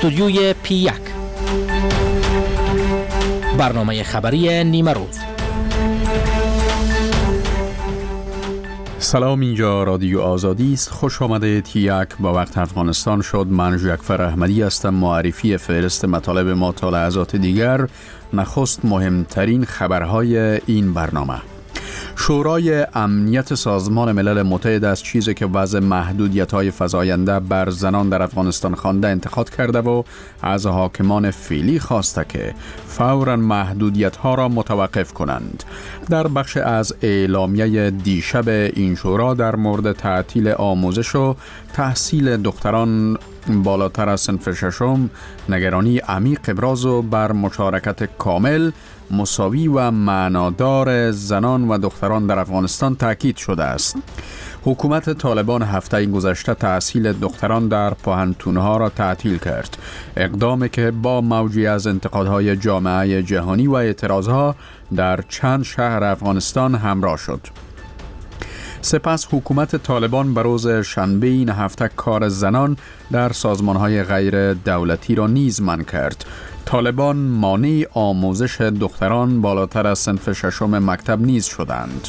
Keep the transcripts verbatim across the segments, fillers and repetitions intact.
استودیوی پی یک، برنامه خبری نیمه روز. سلام، اینجا رادیو آزادی است. خوش آمدید. یک با وقت افغانستان شد. من جعفر احمدی هستم. معرفی فهرست مطالب ما تا لحظات دیگر. نخست مهمترین خبرهای این برنامه. شورای امنیت سازمان ملل متحد از چیزی که وضع محدودیت‌های فزاینده بر زنان در افغانستان خوانده انتقاد کرده و از حاکمان فعلی خواسته که فوراً محدودیت‌ها را متوقف کنند. در بخش از اعلامیه دیشب این شورا در مورد تعطیل آموزش و تحصیل دختران بالاتر از صنف ششم نگرانی عمیق ابراز و بر مشارکت کامل، مساوی و معنادار زنان و دختران در افغانستان تاکید شده است. حکومت طالبان هفته گذشته تحصیل دختران در پوهنتون‌ها را تعطیل کرد، اقدامی که با موجی از انتقادهای جامعه جهانی و اعتراضها در چند شهر افغانستان همراه شد. سپس حکومت طالبان به روز شنبه این هفته کار زنان در سازمان‌های غیر دولتی را نیز منع کرد. طالبان مانع آموزش دختران بالاتر از صنف ششم مکتب نیز شدند.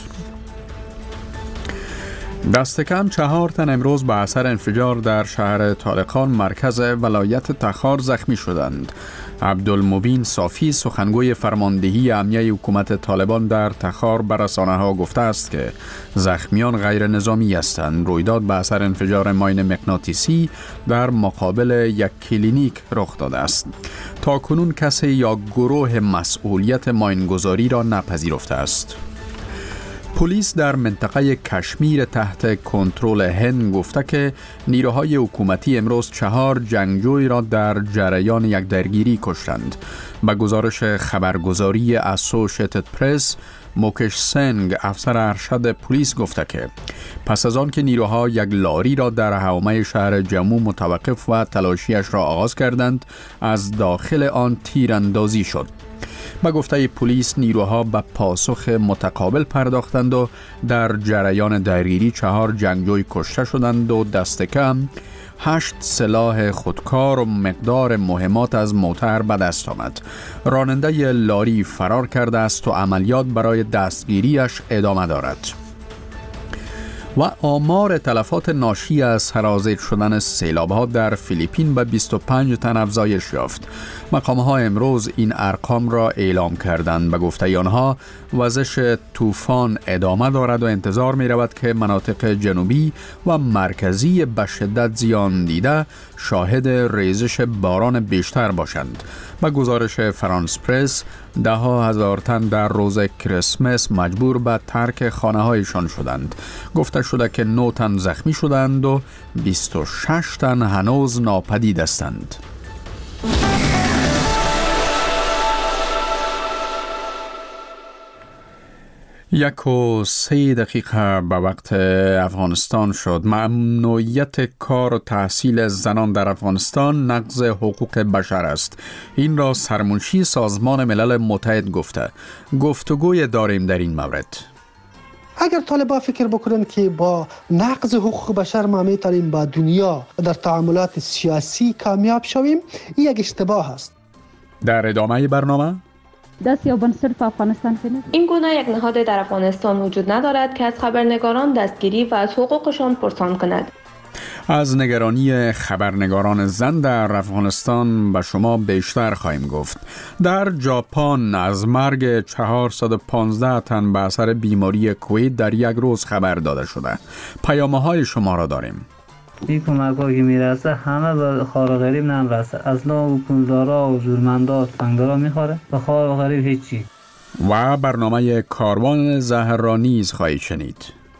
دست کم چهار تن امروز به اثر انفجار در شهر طالقان مرکز ولایت تخار زخمی شدند. عبدالمبین صافی سخنگوی فرماندهی امنیه حکومت طالبان در تخار به رسانه‌ها گفته است که زخمیان غیر نظامی هستند. رویداد به اثر انفجار ماین مغناطیسی در مقابل یک کلینیک رخ داده است. تاکنون کسی یا گروه مسئولیت ماینگذاری را نپذیرفته است. پلیس در منطقه کشمیر تحت کنترل هند گفته که نیروهای حکومتی امروز چهار جنگجوی را در جریان یک درگیری کشتند. به گزارش خبرگزاری اسوشیتد پرس، موکش سنگ افسر ارشد پلیس گفته که پس از آن که نیروها یک لاری را در حومه شهر جمو متوقف و تلاشیش را آغاز کردند، از داخل آن تیراندازی شد. با گفته پلیس نیروها به پاسخ متقابل پرداختند و در جریان درگیری چهار جنگجوی کشته شدند و دست کم هشت سلاح خودکار و مقدار مهمات از موتر به دست آمد. راننده لاری فرار کرده است و عملیات برای دستگیریش ادامه دارد. و آمار تلفات ناشی از سرازیر شدن سیلاب‌ها در فیلیپین به بیست و پنج تن افزایش یافت. مقام‌ها امروز این ارقام را اعلام کردند. به گفته آنها وزش طوفان ادامه دارد و انتظار می‌رود که مناطق جنوبی و مرکزی به شدت زیان دیده شاهد ریزش باران بیشتر باشند. با گزارش فرانس پرس، ده ها هزار تن در روز کریسمس مجبور به ترک خانه‌هایشان شدند. گفته شده که نه تن زخمی شدند و بیست و شش تن هنوز ناپدید هستند. یک و سه دقیقه به وقت افغانستان شد. ممنوعیت کار و تحصیل زنان در افغانستان نقض حقوق بشر است. این را سرمنشی سازمان ملل متحد گفته. گفتگوی داریم در این مورد. اگر طالبان فکر بکنن که با نقض حقوق بشر ما میتونیم با دنیا در تعاملات سیاسی کامیاب شویم، این یک اشتباه است. در ادامه برنامه دست یا بنصرف افغانستان کنید. این گونه یک نهاد در افغانستان وجود ندارد که از خبرنگاران دستگیری و از حقوقشان پرسان کند. از نگرانی خبرنگاران زن در افغانستان به شما بیشتر خواهیم گفت. در ژاپن از مرگ چهارصد و پانزده تن به اثر بیماری کووید در یک روز خبر داده شده. پیام‌های شما را داریم. این کمک ها که میرسه همه به خوار و غریب نمیرسه. اصلا حکومتدارا و جورمندا تفنگدارا میخوره، به خوار و غریب هیچی. و برنامه کاروان زهر را نیز خواهید شنید.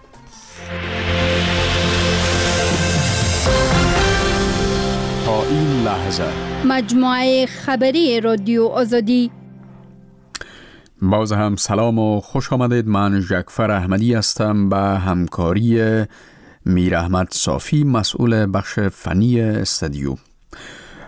تا این لحظه مجموعه خبری رادیو آزادی. باز هم سلام و خوش آمدید. من جعفر احمدی هستم به همکاری میر احمد صافی، مسئول بخش فنی استودیو.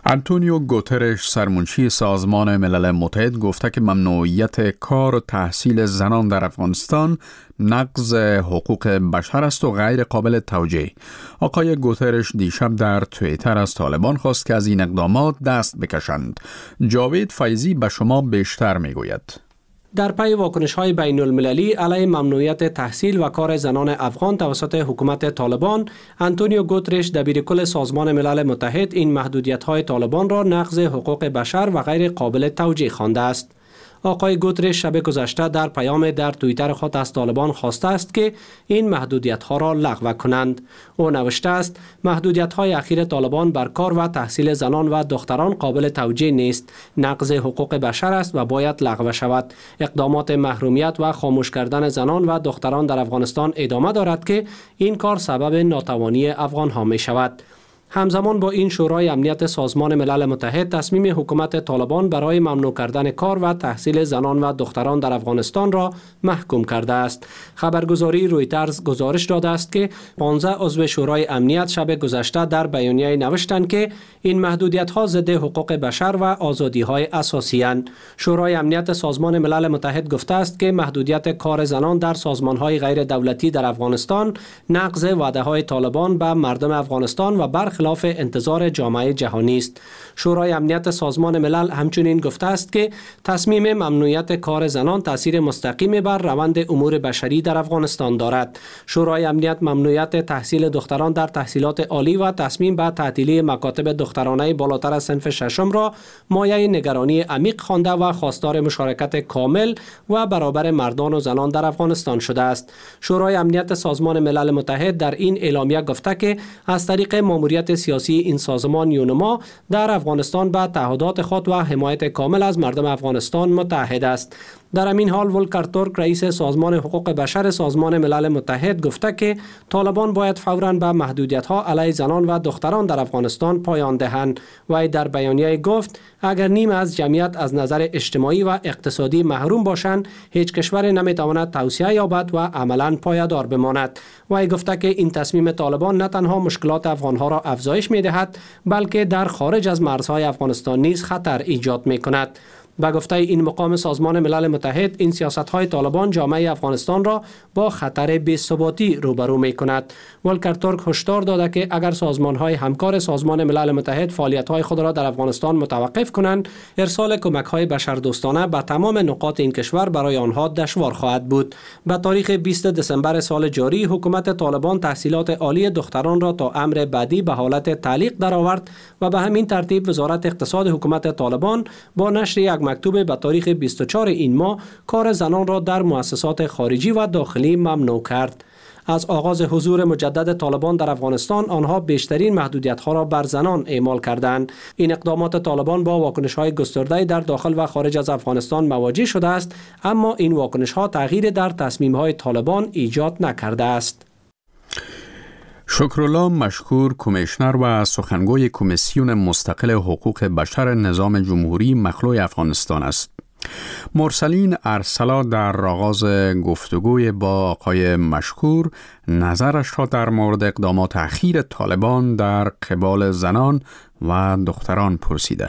آنتونیو گوترش سرمنشی سازمان ملل متحد گفته که ممنوعیت کار و تحصیل زنان در افغانستان نقض حقوق بشر است و غیر قابل توجیه. آقای گوترش دیشب در توییتر از طالبان خواست که از این اقدامات دست بکشند. جاوید فیضی به شما بیشتر میگوید. در پی واکنش‌های بین المللی علیه ممنوعیت تحصیل و کار زنان افغان توسط حکومت طالبان، آنتونیو گوترش دبیرکل سازمان ملل متحد این محدودیت‌های طالبان را نقض حقوق بشر و غیر قابل توجیه خوانده است. آقای گوترش شب گذشته در پیام در توییتر خود از طالبان خواسته است که این محدودیت‌ها را لغو کنند. او نوشته است: محدودیت‌های اخیر طالبان بر کار و تحصیل زنان و دختران قابل توجیه نیست، نقض حقوق بشر است و باید لغو شود. اقدامات محرومیت و خاموش کردن زنان و دختران در افغانستان ادامه دارد که این کار سبب ناتوانی افغان‌ها می شود. همزمان با این شورای امنیت سازمان ملل متحد تصمیم حکومت طالبان برای ممنوع کردن کار و تحصیل زنان و دختران در افغانستان را محکوم کرده است. خبرگزاری رویترز گزارش داده است که پانزده عضو شورای امنیت شب گذشته در بیانیه نوشتند که این محدودیت‌ها ضد حقوق بشر و آزادی‌های اساسی اند. شورای امنیت سازمان ملل متحد گفته است که محدودیت کار زنان در سازمان‌های غیر دولتی در افغانستان نقض وعده‌های طالبان به مردم افغانستان و برخلاف خلاف انتظار جامعه جهانی است. شورای امنیت سازمان ملل همچنین گفته است که تصمیم ممنوعیت کار زنان تاثیر مستقیم بر روند امور بشری در افغانستان دارد. شورای امنیت ممنوعیت تحصیل دختران در تحصیلات عالی و تصمیم به تعطیلی مکاتب دخترانه بالاتر از صنف ششم را مایه نگرانی عمیق خوانده و خواستار مشارکت کامل و برابر مردان و زنان در افغانستان شده است. شورای امنیت سازمان ملل متحد در این اعلامیه گفته که از طریق ماموریت سیاسی این سازمان یونما در افغانستان به تعهدات خود و حمایت کامل از مردم افغانستان متحد است. در همین حال ولکر تورک رئیس سازمان حقوق بشر سازمان ملل متحد گفته که طالبان باید فوراً به محدودیت‌ها علیه زنان و دختران در افغانستان پایان دهند. و در بیانیه گفت اگر نیم از جمعیت از نظر اجتماعی و اقتصادی محروم باشند، هیچ کشور نمیتواند توسعه یابد و عملاً پایدار بماند. و گفته که این تصمیم طالبان نه تنها مشکلات افغانها را افزایش می‌دهد، بلکه در خارج از مرزهای افغانستان نیز خطر ایجاد می‌کند. با گفته این مقام سازمان ملل متحد، این سیاست‌های طالبان جامعه افغانستان را با خطر بی‌ثباتی روبرو می‌کند. ولکر تورک هشدار داده که اگر سازمان‌های همکار سازمان ملل متحد فعالیت‌های خود را در افغانستان متوقف کنند، ارسال کمک‌های بشردوستانه به تمام نقاط این کشور برای آنها دشوار خواهد بود. به تاریخ بیست دسامبر سال جاری، حکومت طالبان تحصیلات عالی دختران را تا امر بعدی به حالت تعلیق درآورد و به همین ترتیب وزارت اقتصاد حکومت طالبان با نشر یک مکتوب به تاریخ بیست و چهار این ماه کار زنان را در مؤسسات خارجی و داخلی ممنوع کرد. از آغاز حضور مجدد طالبان در افغانستان، آنها بیشترین محدودیت‌ها را بر زنان اعمال کردند. این اقدامات طالبان با واکنش‌های گسترده در داخل و خارج از افغانستان مواجه شده است، اما این واکنش‌ها تغییر در تصمیم‌های طالبان ایجاد نکرده است. شکرالله مشکور کمیشنر و سخنگوی کمیسیون مستقل حقوق بشر نظام جمهوری مخلوع افغانستان است. مرسلین ارسلا در آغاز گفتگوی با آقای مشکور نظرش را در مورد اقدامات اخیر طالبان در قبال زنان و دختران پرسیده.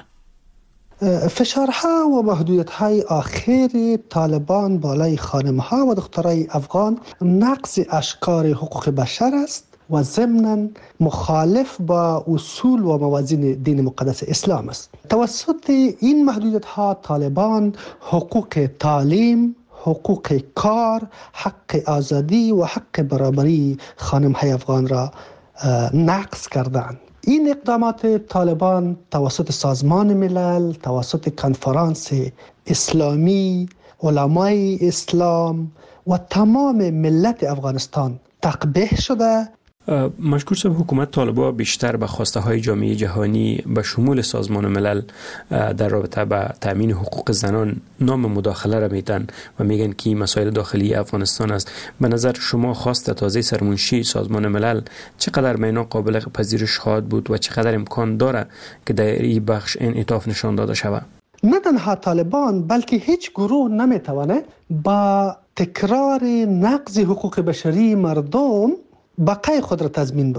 فشارها و محدودیت‌های آخر طالبان بالای خانم‌ها و دخترای افغان نقض اشکار حقوق بشر است و ضمناً مخالف با اصول و موازین دین مقدس اسلام است. توسط این محدودیت‌ها طالبان حقوق تعلیم، حقوق کار، حق آزادی و حق برابری خانم‌های افغان را نقض کردند. این اقدامات طالبان توسط سازمان ملل، توسط کنفرانس اسلامی، علمای اسلام و تمام ملت افغانستان تقبیح شده. مشکور صاحب، حکومت طالبان بیشتر به خواسته های جامعه جهانی به شمول سازمان ملل در رابطه با تامین حقوق زنان نام مداخله را میتن و میگن که مسائل داخلی افغانستان است. به نظر شما خواست تازه سرمنشی سازمان ملل چقدر معنا قابل پذیرش خواهد بود و چقدر امکان داره که در این بخش انعطاف نشان داده شود؟ نه تنها طالبان بلکه هیچ گروه نمیتونه با تکرار نقض حقوق بشری مردم بقای خود را تضمین بکنه.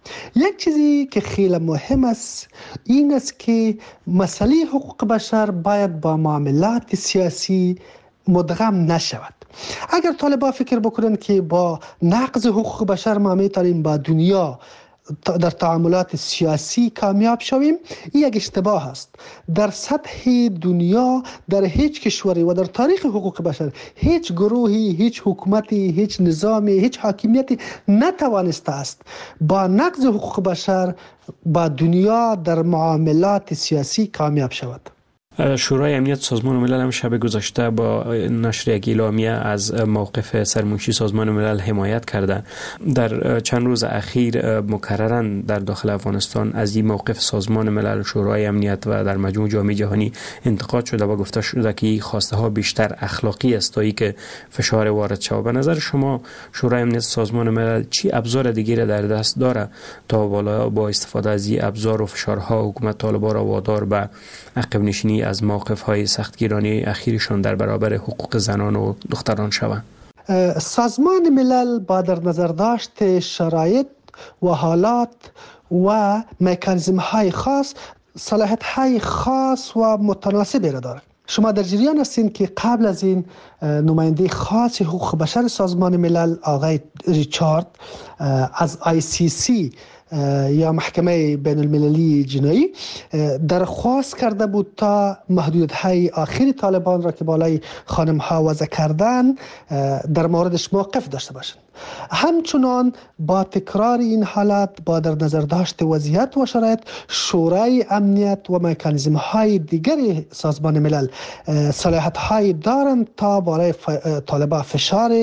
یک چیزی که خیلی مهم است این است که مسئله حقوق بشر باید با معاملات سیاسی مدغم نشود. اگر طالبان فکر بکنن که با نقض حقوق بشر ما میتونیم با دنیا در تعاملات سیاسی کامیاب شویم، این یک اشتباه است. در سطح دنیا در هیچ کشوری و در تاریخ حقوق بشر هیچ گروهی، هیچ حکومتی، هیچ نظامی، هیچ حاکمیتی نتوانسته است با نقض حقوق بشر با دنیا در معاملات سیاسی کامیاب شود. شورای امنیت سازمان ملل هم شب گذشته با نشر یک اعلامیه از موقف سرمنشی سازمان ملل حمایت کرده. در چند روز اخیر مکرراً در داخل افغانستان از این موقف سازمان ملل، شورای امنیت و در مجموع جامعه جهانی انتقاد شده و گفته شده که این خواسته ها بیشتر اخلاقی است تا اینکه فشار وارد شود. به نظر شما شورای امنیت سازمان ملل چی ابزار دیگری در دست داره تا بالا با استفاده از این ابزار و فشارها حکومت طالبان را وادار به عقب نشینی از موقف‌های سختگیرانه اخیرشان در برابر حقوق زنان و دختران شوند؟ سازمان ملل با در نظر داشت شرایط و حالات و مکانیزم‌های خاص صلاحیت‌های خاص و متناسبی را دارد. شما در جریان هستین که قبل از این نماینده خاص حقوق بشر سازمان ملل آقای ریچارد از آی سی سی یا محکمه بین المللی جنایی درخواست کرده بود تا محدودیت‌های آخری طالبان را که بالای خانم‌ها وضع کردن در موردش موقف داشته باشند. همچنان با تکرار این حالت با در نظر داشت وضعیت و شرایط شورای امنیت و مکانیزم‌های دیگر سازمان ملل صلاحیت‌های دارند تا بالای طالبان فشار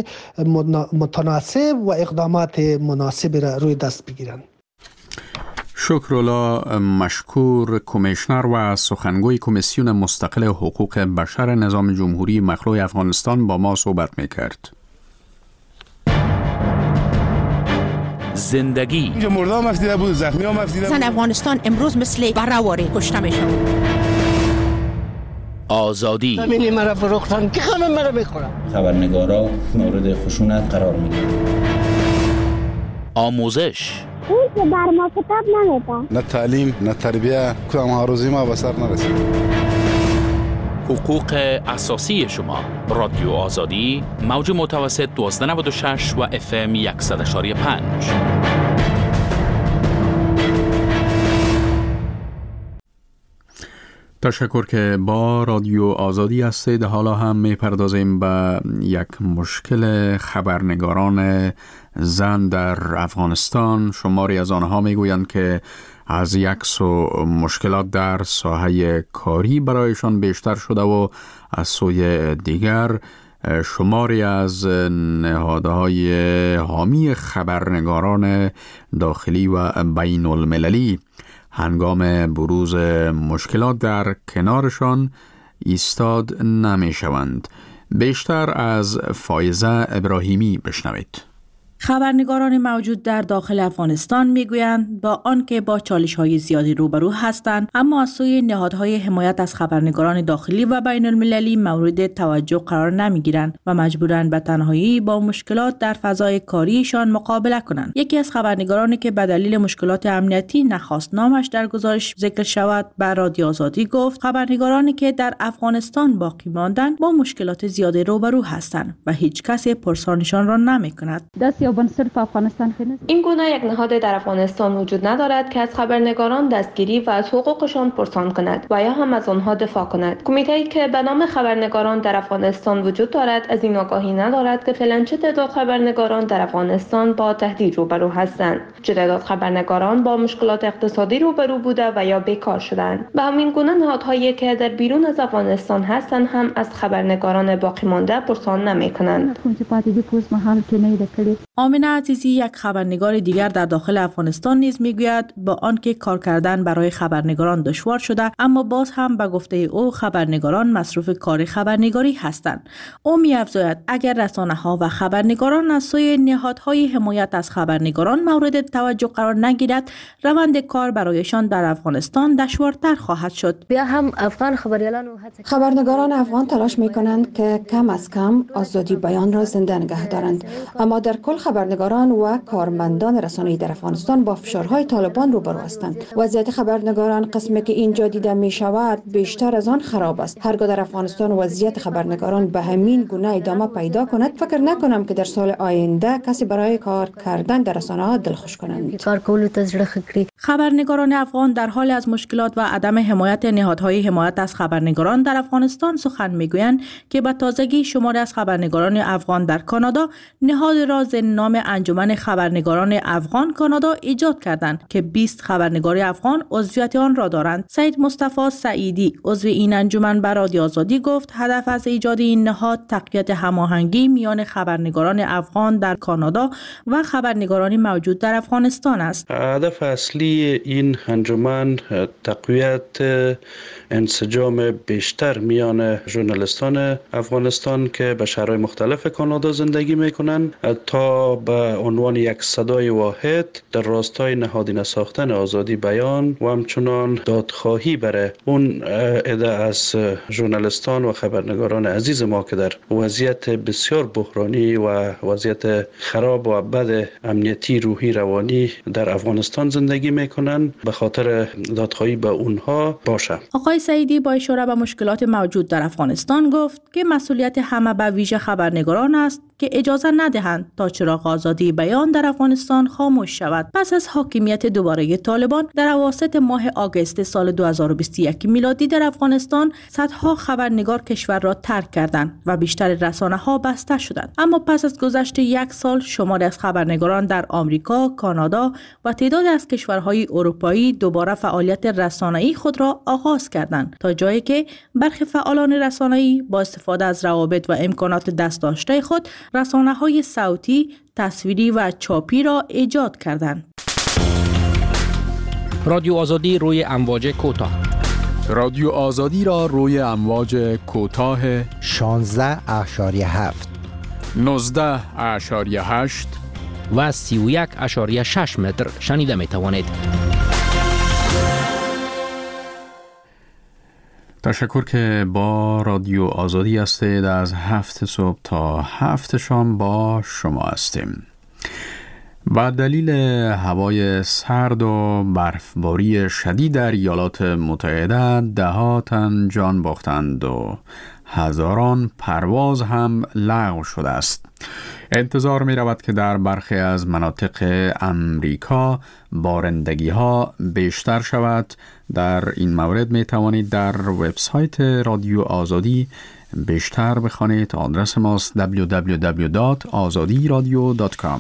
متناسب و اقدامات مناسب را روی دست بگیرند. شکرالله مشکور، کمیشنر و سخنگوی کمیسیون مستقل حقوق بشر نظام جمهوری مخلوع افغانستان با ما صحبت میکرد. زندگی اینجا مرده هم افتیده بود، زخمی هم افتیده بود. زن افغانستان امروز مثل برهواری کشته میشن. آزادی همینی مرا فروختن که همه مرا بخورم. خبرنگارا مورد خشونت قرار میگیرن. آموزش اون که بر ما کتاب نمیدن، نه تعلیم نه تربیه، کدام ها روزی ما به سر نرسید. حقوق اساسی شما. رادیو آزادی، موج متوسط دوازده نود و شش و اف ام صد و پنج. تشکر که با رادیو آزادی هستید. حالا هم میپردازیم به یک مشکل خبرنگاران زن در افغانستان. شماری از آنها میگویند که از یک سو مشکلات در ساحه کاری برایشان بیشتر شده و از سوی دیگر شماری از نهادهای حامی خبرنگاران داخلی و بین المللی هنگام بروز مشکلات در کنارشان ایستاد نمی شوند. بیشتر از فایزه ابراهیمی بشنوید. خبرنگاران موجود در داخل افغانستان میگویند با آنکه با چالش‌های زیادی روبرو هستند، اما از سوی نهادهای حمایت از خبرنگاران داخلی و بین المللی مورد توجه قرار نمیگیرند و مجبورند به تنهایی با مشکلات در فضای کاریشان مقابله کنند. یکی از خبرنگارانی که به دلیل مشکلات امنیتی نخواست نامش در گزارش ذکر شود به رادیو آزادی گفت خبرنگارانی که در افغانستان باقی ماندند با مشکلات زیادی روبرو هستند و هیچ کسی پرسانشان را نمی‌کند. این گونه یک نهاد در افغانستان وجود ندارد که از خبرنگاران دستگیری و از حقوقشان پرسان کند و یا هم از آنها دفاع کند. کمیته‌ای که به نام خبرنگاران در افغانستان وجود دارد از این آگاهی ندارد که فعلا چه تعداد خبرنگاران در افغانستان با تهدید روبرو هستند، چه تعداد خبرنگاران با مشکلات اقتصادی روبرو بوده و یا بیکار شدند. به همین گونه نهادهایی که در بیرون از افغانستان هستند هم از خبرنگاران باقی مانده پرسان نمی‌کنند. آمنه عزیزی یک خبرنگار دیگر در داخل افغانستان نیز میگوید با آنکه کار کردن برای خبرنگاران دشوار شده، اما باز هم به گفته او خبرنگاران مصروف کار خبرنگاری هستند. او می‌افزاید اگر رسانه‌ها و خبرنگاران از سوی نهادهای حمایت از خبرنگاران مورد توجه قرار نگیرد، روند کار برایشان در افغانستان دشوارتر خواهد شد. بیا هم افغان خبریالان خبرنگاران افغان تلاش می‌کنند که کم از کم آزادی بیان را زنده نگه دارند، اما در کل خبرنگاران و کارمندان رسانه‌ای در افغانستان با فشارهای طالبان روبرو هستند. وضعیت خبرنگاران قسمی که اینجا دیده می شود بیشتر از آن خراب است. هرگاه در افغانستان وضعیت خبرنگاران به همین گونه ادامه پیدا کند، فکر نکنم که در سال آینده کسی برای کار کردن در رسانه‌ها دلخوش کنند. کار کولو ته زړه ښه کړي. خبرنگاران افغان در حال از مشکلات و عدم حمایت نهادهای حمایت از خبرنگاران در افغانستان سخن میگویند که به تازگی شماری از خبرنگاران افغان در کانادا نهاد را زیر نام انجمن خبرنگاران افغان کانادا ایجاد کردند که بیست خبرنگار افغان عضویت آن را دارند. سید مصطفی سعیدی عضو این انجمن به رادیو آزادی گفت هدف از ایجاد این نهاد تقویت هماهنگی میان خبرنگاران افغان در کانادا و خبرنگاران موجود در افغانستان است. هدف اصلی این انجمن تقویت انسجام بیشتر میان ژورنالیستان افغانستان که به شهرهای مختلف کانادا زندگی میکنند تا به عنوان یک صدای واحد در راستای نهادینه ساختن آزادی بیان و همچنان دادخواهی برای اون عده از ژورنالیستان و خبرنگاران عزیز ما که در وضعیت بسیار بحرانی و وضعیت خراب و بد امنیتی روحی روانی در افغانستان زندگی میکنند به خاطر دادخواهی به اونها باشه. آقای سعیدی با اشاره به مشکلات موجود در افغانستان گفت که مسئولیت همه به ویژه خبرنگاران است که اجازه ندهند تا چراغ آزادی بیان در افغانستان خاموش شود. پس از حاکمیت دوباره طالبان در اواسط ماه آگوست سال دو هزار و بیست و یک میلادی در افغانستان صدها خبرنگار کشور را ترک کردند و بیشتر رسانه‌ها بسته شدند. اما پس از گذشت یک سال شماری از خبرنگاران در آمریکا، کانادا و تعدادی از کشورهای اروپایی دوباره فعالیت رسانه‌ای خود را آغاز کردند تا جایی که برخی فعالان رسانه‌ای با استفاده از روابط و امکانات دست داشته خود رسانه‌های صوتی، تصویری و چاپی را ایجاد کردند. رادیو آزادی روی امواج کوتاه. رادیو آزادی را روی امواج کوتاه شانزده اشاریه هفت، نوزده اشاریه هشت و سی و یک اشاریه شش متر شنیده می توانید. تشکر که با رادیو آزادی هستید. از هفت صبح تا هفت شام با شما هستیم. با دلیل هوای سرد و برفباری شدید در ایالات متحده ده تن جان باختند و هزاران پرواز هم لغو شده است. انتظار می رود که در برخی از مناطق امریکا بارندگی ها بیشتر شود. در این مورد می توانید در وبسایت رادیو آزادی بیشتر بخوانید. آدرس ماست دبلیو دبلیو دبلیو دات آزادی رادیو دات کام.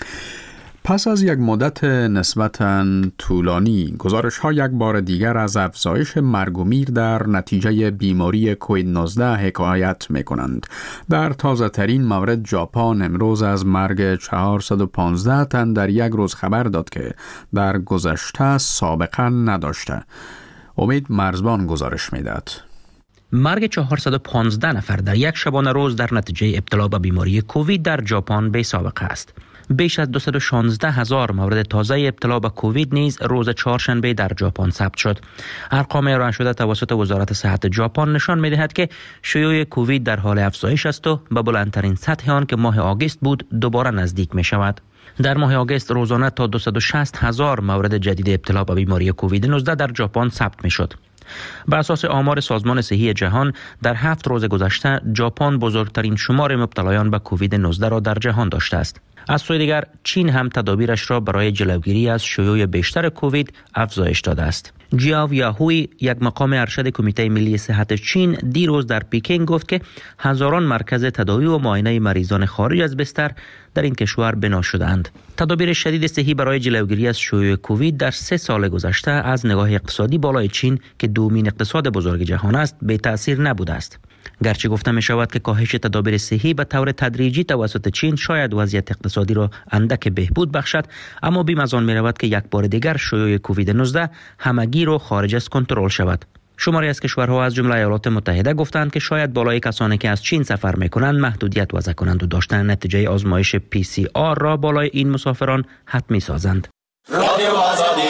پس از یک مدت نسبتاً طولانی، گزارش ها یک بار دیگر از افزایش مرگ و میر در نتیجه بیماری کووید نوزده حکایت می کنند. در تازه ترین مورد ژاپن امروز از مرگ چهارصد و پانزده تن در یک روز خبر داد که در گذشته سابقه نداشته. امید مرزبان گزارش می داد. مرگ چهارصد و پانزده نفر در یک شبانه روز در نتیجه ابتلا به بیماری کووید در ژاپن بی سابقه است. بیش از دویست و شانزده هزار مورد تازه ابتلا به کووید نیز روز چهارشنبه در ژاپن ثبت شد. ارقام ارائه شده توسط وزارت صحت ژاپن نشان می‌دهد که شیوع کووید در حال افزایش است و به بلندترین سطح آن که ماه آگوست بود دوباره نزدیک می‌شود. در ماه آگوست روزانه تا دویست و شصت هزار مورد جدید ابتلا به بیماری کووید نوزده در ژاپن ثبت می‌شد. بر اساس آمار سازمان صحی جهان در هفت روز گذشته ژاپن بزرگترین شمار مبتلایان به کووید نوزده را در جهان داشته است. از سوی دیگر چین هم تدابیرش را برای جلوگیری از شیوع بیشتر کووید افزایش داده است. جیاو یاهوی، یک مقام ارشد کمیته ملی صحت چین، دیروز در پکین گفت که هزاران مرکز تداوی و معاینه مریضان خارج از بستر در این کشور بنا شدند. تدابیر شدید صحی برای جلوگیری از شیوع کووید در سه سال گذشته از نگاه اقتصادی بالای چین که دومین اقتصاد بزرگ جهان است بی تأثیر نبوده است. گرچه گفته می شود که کاهش تدابیر صحی به طور تدریجی توسط چین شاید وضعیت اقتصادی را اندک بهبود بخشد، اما بیم از آن می رود که یک بار دیگر شیوع کووید نوزده همگی را خارج از کنترل شود. شماری از کشورها از جمله ایالات متحده گفتند که شاید بالای کسانی که از چین سفر می کنند محدودیت وضع کنند و داشتن نتیجه آزمایش پی سی آر را بالای این مسافران حتمی سازند. رادیو آزادی.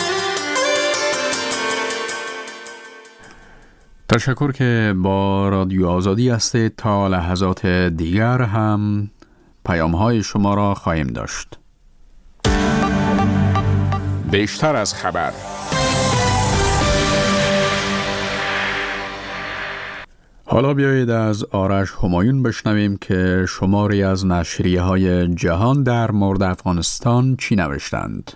تشکر که با رادیو آزادی هستید. تا لحظات دیگر هم پیام های شما را خواهیم داشت. بیشتر از خبر. حالا بیایید از آرش همایون بشنویم که شماری از نشریه های جهان در مورد افغانستان چی نوشتند.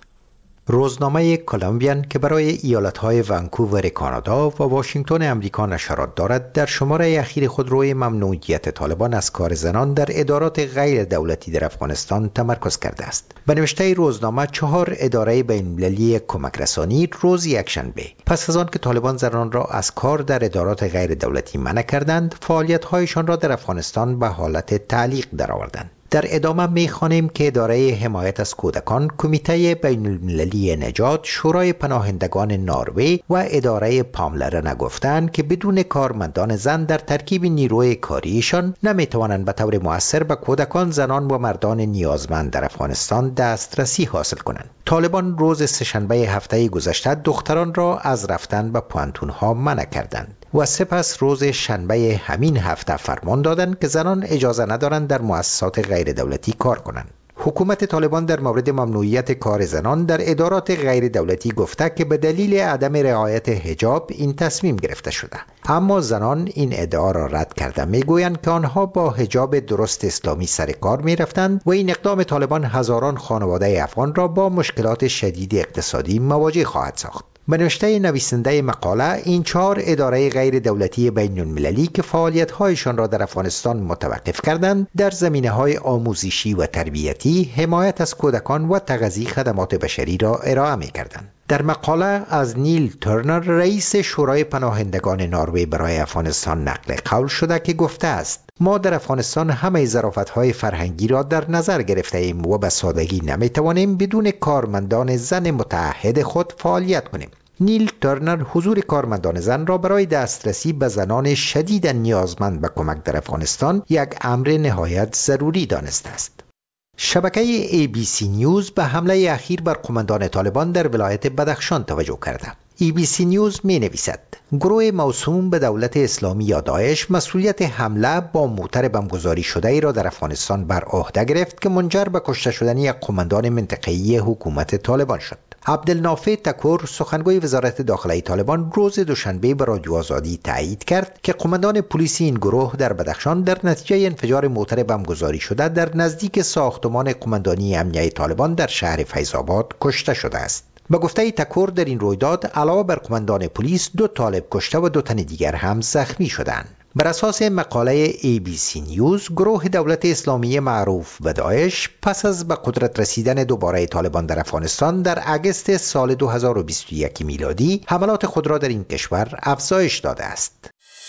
روزنامه کولومبیان که برای ایالت‌های ونکوور کانادا و واشنگتن امریکا نشرات دارد در شماره اخیر خود روی ممنوعیت طالبان از کار زنان در ادارات غیر دولتی در افغانستان تمرکز کرده است. به نوشته روزنامه چهار اداره بین‌المللی کمک رسانی روز یکشنبه پس از آن که طالبان زنان را از کار در ادارات غیر دولتی منع کردند، فعالیت‌هایشان را در افغانستان به حالت تعلیق درآوردند. در ادامه می‌خوانیم که اداره حمایت از کودکان، کمیته بین‌المللی نجات، شورای پناهندگان نروژ و اداره پاملرنه گفتند که بدون کارمندان زن در ترکیب نیروی کاریشان نمی‌توانند به طور مؤثر به کودکان، زنان و مردان نیازمند در افغانستان دسترسی حاصل کنند. طالبان روز سه‌شنبه هفته گذشته دختران را از رفتن به پوانتون‌ها منع کردند و سپس روز شنبه همین هفته فرمان دادند که زنان اجازه ندارند در مؤسسات غیر دولتی کار کنند. حکومت طالبان در مورد ممنوعیت کار زنان در ادارات غیر دولتی گفته که به دلیل عدم رعایت حجاب این تصمیم گرفته شده، اما زنان این ادعا را رد کرده میگویند که آنها با حجاب درست اسلامی سر کار میرفتند و این اقدام طالبان هزاران خانواده افغان را با مشکلات شدید اقتصادی مواجه خواهد ساخت. به نوشته نویسنده مقاله، این چهار اداره غیر دولتی بین المللی که فعالیت‌هایشان را در افغانستان متوقف کردند، در زمینه‌های آموزشی و تربیتی، حمایت از کودکان و تغذیه خدمات بشری را ارائه می‌کردند. در مقاله از نیل ترنر، رئیس شورای پناهندگان نروژ برای افغانستان نقل قول شده که گفته است: ما در افغانستان همه ظرافت‌های فرهنگی را در نظر گرفته ایم و به سادگی نمی‌توانیم بدون کارمندان زن متعهد خود فعالیت کنیم. نیل ترنر حضور کارمندان زن را برای دسترسی به زنان شدیداً نیازمند به کمک در افغانستان یک امر نهایت ضروری دانسته است. شبکه ای بی سی نیوز به حمله اخیر بر قماندان طالبان در ولایت بدخشان توجه کرده. ای بی سی نیوز می نویسد: گروه موسوم به دولت اسلامی یا داعش مسئولیت حمله با موتر بمبگذاری شده ای را در افغانستان بر عهده گرفت که منجر به کشته شدن یک قماندان منطقه‌ای حکومت طالبان شد. عبدالنافع تکور، سخنگوی وزارت داخلی طالبان، روز دوشنبه به رادیو آزادی تایید کرد که قماندان پلیس این گروه در بدخشان در نتیجه انفجار موتر بمبگذاری شده در نزدیک ساختمان قماندانی امنیه طالبان در شهر فیض‌آباد کشته شده است. به گفته تکور، در این رویداد علاوه بر قماندان پلیس دو طالب کشته و دو تن دیگر هم زخمی شدند. بر اساس مقاله ای بی سی نیوز، گروه دولت اسلامی معروف به داعش پس از به قدرت رسیدن دوباره طالبان در افغانستان در اگست سال دو هزار و بیست و یک میلادی حملات خود را در این کشور افزایش داده است.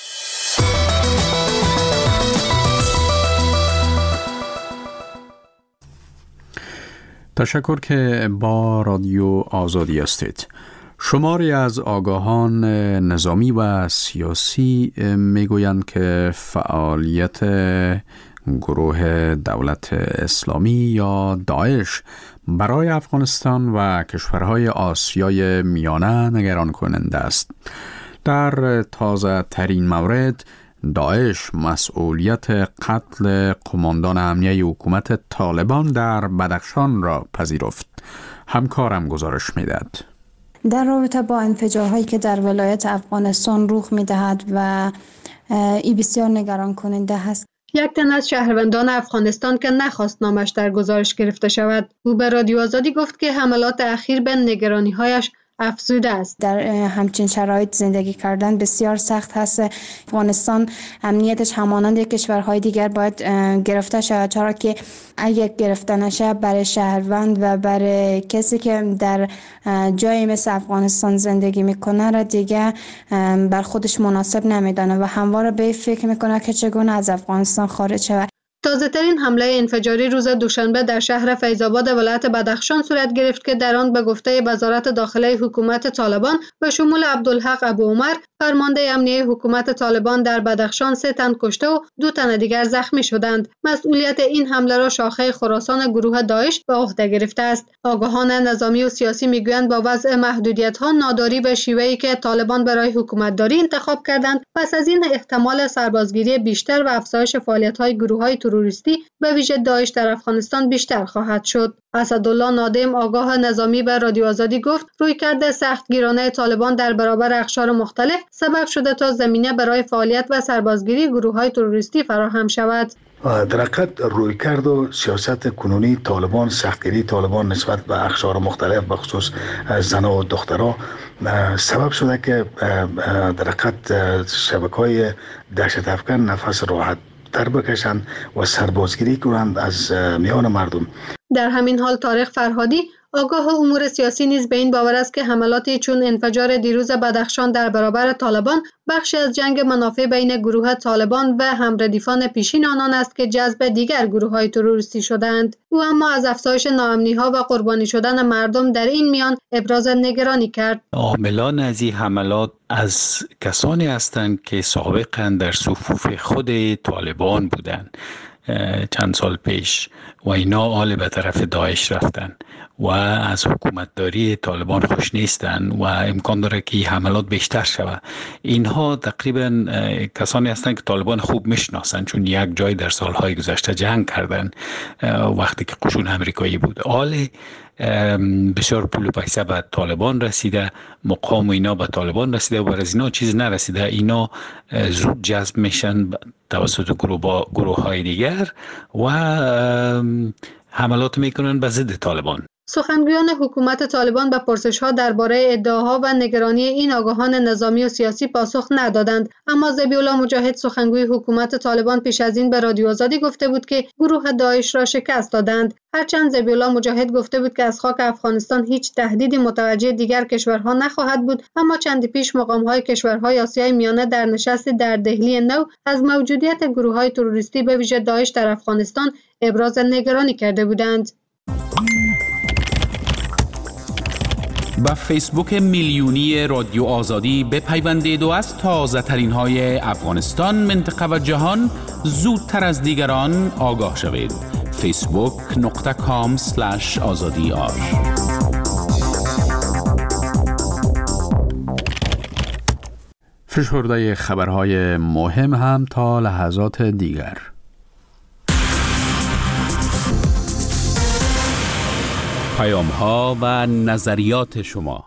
تشکر که با رادیو آزادی هستید. شماری از آگاهان نظامی و سیاسی میگویند که فعالیت گروه دولت اسلامی یا داعش برای افغانستان و کشورهای آسیای میانه نگران کننده است. در تازه ترین مورد، داعش مسئولیت قتل قماندان امنیه حکومت طالبان در بدخشان را پذیرفت. همکارم گزارش میدهد. در رابطه با انفجارهایی که در ولایت افغانستان رخ می‌دهد و ای بسیار نگران کننده است. یک تن از شهروندان افغانستان که نخواست نامش در گزارش گرفته شود، او به رادیو آزادی گفت که حملات اخیر به نگرانی‌هایش افزوده است. در همچین شرایط زندگی کردن بسیار سخت هست. افغانستان امنیتش همانند کشورهای دیگر باید گرفته شود، چرا که اگر گرفته نشه برای شهروند و برای کسی که در جایی مثل افغانستان زندگی میکنه را دیگه بر خودش مناسب نمیدانه و همواره به فکر میکنه که چگونه از افغانستان خارج شود. تازه ترین حمله انفجاری روز دوشنبه در شهر فیض‌آباد ولایت بدخشان صورت گرفت که در آن به گفته وزارت داخلی حکومت طالبان به شمول عبدالحق ابو عمر، فرمانده امنیه حکومت طالبان در بدخشان، سه تن کشته و دو تن دیگر زخمی شدند. مسئولیت این حمله را شاخه خراسان گروه داعش به عهده گرفته است. آگاهان نظامی و سیاسی میگویند با وضع محدودیت‌ها، ناداری و شیوهی که طالبان برای حکومتداری انتخاب کردند، پس از این احتمال سربازگیری بیشتر و افزایش فعالیت‌های گروه‌های تروریستی به ویژه داعش در افغانستان بیشتر خواهد شد. اسدالله نادم آگاه نظامی به رادیو آزادی گفت رویکرد سختگیرانه طالبان در برابر اقشار مختلف سبب شده تا زمینه برای فعالیت و سربازگیری گروه‌های تروریستی فراهم شود. در حقیقت رویکرد و سیاست کنونی طالبان، سختگیری طالبان نسبت به اقشار مختلف به خصوص زنان و دخترها سبب شده که در حقیقت شبکه‌های دهشت افکن نفس راحت تر بکشند و سربازگیری کنند از میان مردم. در همین حال طارق فرهادی آگاه امور سیاسی نیز به این باور است که حملاتی چون انفجار دیروز بدخشان در برابر طالبان بخشی از جنگ منافع بین گروه طالبان و همردیفان پیشین آنان است که جذب دیگر گروه‌های تروریستی شدند. او اما از افزایش ناامنی‌ها و قربانی شدن مردم در این میان ابراز نگرانی کرد. عاملان از این حملات از کسانی هستند که سابقاً در صفوف خود طالبان بودند چند سال پیش و اینا حال به طرف داعش رفتن و از حکومتداری طالبان خوش نیستن و امکان داره که حملات بیشتر شود. اینها تقریبا کسانی هستند که طالبان خوب میشناسن چون یک جای در سالهای گذشته جنگ کردن وقتی که قشون امریکایی بود. حال بسیار پول و پیسه به طالبان رسیده، مقام اینا به طالبان رسیده و از اینا چیز نرسیده. اینا زود جذب میشن توسط گروه, گروه های دیگر و حملات میکنن به ضد طالبان. سخنگویان حکومت طالبان به پرسش‌ها درباره ادعاها و نگرانی این آگاهان نظامی و سیاسی پاسخ ندادند، اما ذبیح‌الله مجاهد سخنگوی حکومت طالبان پیش از این به رادیو آزادی گفته بود که گروه داعش را شکست دادند. هرچند ذبیح‌الله مجاهد گفته بود که از خاک افغانستان هیچ تهدیدی متوجه دیگر کشورها نخواهد بود، اما چندی پیش مقام‌های کشورهای آسیای میانه در نشستی در دهلی نو از موجودیت گروه‌های تروریستی به ویژه داعش در افغانستان ابراز نگرانی کرده بودند. با فیسبوک میلیونی رادیو آزادی بپیوندید و از تازه ترین های افغانستان، منطقه و جهان زودتر از دیگران آگاه شوید. فیسبوک نقطه کام سلش آزادی آر. فشرده خبرهای مهم هم تا لحظات دیگر. پیام ها و نظریات شما.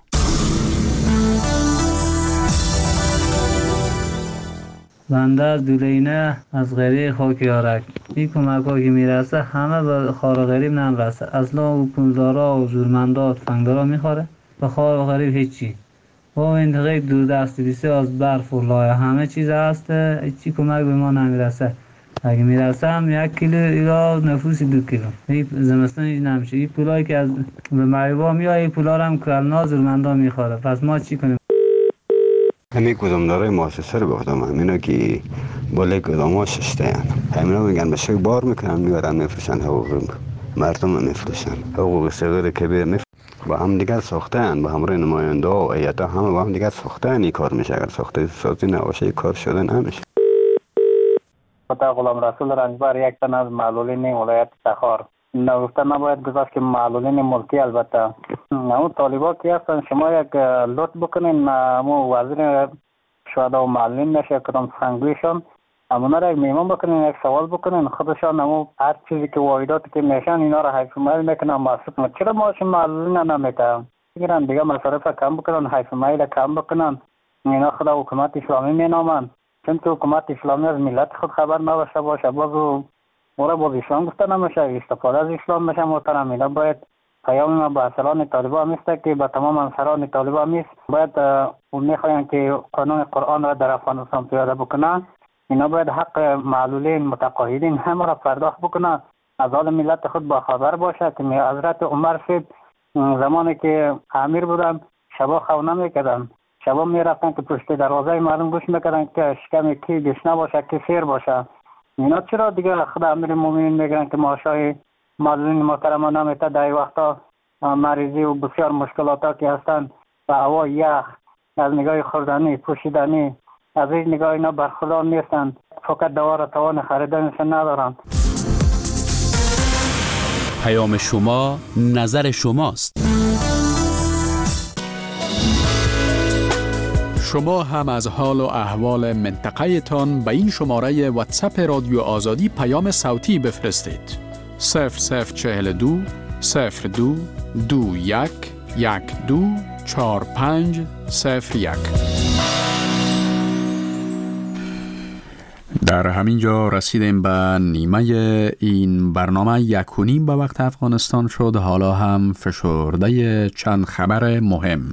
بنده از دولینه از غریب خاکیارک این کمک ها که میرسه همه به خار غریب نمیرسه. اصلا او پولدارا و زورمندا و تفنگدارا میخوره به خار غریب هیچی. با منطقه دوردست بیسی از برف و لایه همه چیز هست، هیچی کمک به ما نمیرسه. اگه میرسه هم یک کیلو ایلا نفوسی دو کیلو. این زمستان هیچ نمیشه. این پولایی که از به معیبا میاد این پولا رو هم کرنا زورمندا میخوره. پس ما چی کنیم؟ همین گدامدارای مؤسسه رو گفتم، همینا که بالای گدام ها ششته هستند، همینا میگن به شک بار میکنن میبرن میفروشن، حقوق مردم میفروشن، حقوق صغیر کبیر میفروشن، با هم دیگر ساختن، با همراه نماینده و هیئت‌ها همه با هم دیگر ساختن. این کار میشه. اگر ساخته سازی نباشه این کار شده نمیشه. تا غلام رسول رنجبر یک تن از معلولین ولایت تخار نگفته نباید گذاشت که معلولین ملکی البته اون طالبا که هستن شما یک لطف بکنین امو وزیر شهدا و معلولین نشه کدام سخنگویشان امونا را یک میمون بکنین، یک سوال بکنین خودشان امو هر چیزی که واحداتی که میشن اینا را حیف مایل میکنن محسوب. چرا ماش معلولین نمیکنن؟ بگیرن دیگه مصارف کم بکنن، حیف مایل کم بکنن. اینا خدا حکومت اسلامی مینامن، چون که حکومت اسلامی از ملت خود خبر نباشه باشه باز مورا باز اسلام گفته نمیشه، استفاده از اسلام میشه. محترم اینا باید پیام ما به اصلان طالبان میسته که به تمام انصاران طالبان میست باید اون میخواین که قانون قرآن را در افغانستان پیاده بکنن. اینا باید حق معلولین متقاعدین همه را پرداخت بکنن، از حال ملت خود با خبر باشه که حضرت عمر صاحب زمانی که امیر بودن شبا خونه میکردن، شبا میرفتن که پشت دروازه مردم گوش میکردن که شکم کی گشنه باشه کی سیر باشه. اینا چرا دیگه خود امیر مومنین میگن که ماشای معلولین محترم نمیته در وقتا مریضی و بسیار مشکلاتا که هستن و هوا یخ از نگاه خوردنی پوشیدنی از این نگاه اینا برخوردار نیستن، فقط دوار توان خریدنشون ندارن. پیام شما نظر شماست. شما هم از حال و احوال منطقه تان به این شماره واتساپ رادیو آزادی پیام صوتی بفرستید. صفر صفر چهل دو صفر دو دو یک یک دو چار پنج صفر یک. در همین جا رسیدیم به نیمه این برنامه. یک و نیم به وقت افغانستان شد. حالا هم فشرده چند خبر مهم.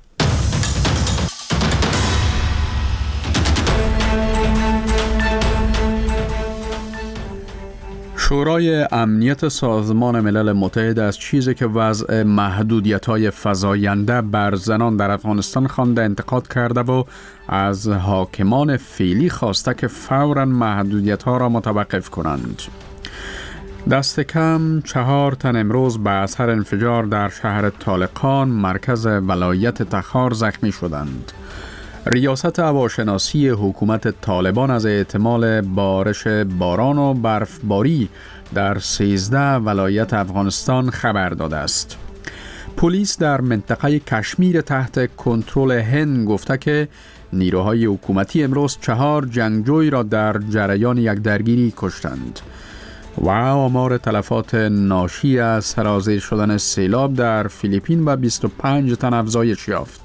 شورای امنیت سازمان ملل متحد از چیزی که وضع محدودیت‌های فزاینده بر زنان در افغانستان خوانده انتقاد کرده و از حاکمان فعلی خواسته که فوراً محدودیت‌ها را متوقف کنند. دست کم چهار تن امروز به اثر انفجار در شهر طالقان مرکز ولایت تخار زخمی شدند. ریاست هواشناسی حکومت طالبان از احتمال بارش باران و برفباری در سیزده ولایت افغانستان خبر داده است. پلیس در منطقه کشمیر تحت کنترل هند گفته که نیروهای حکومتی امروز چهار جنگجوی را در جریان یک درگیری کشتند و آمار تلفات ناشی از سرازیر شدن سیلاب در فیلیپین به بیست و پنج تن افزایش یافت.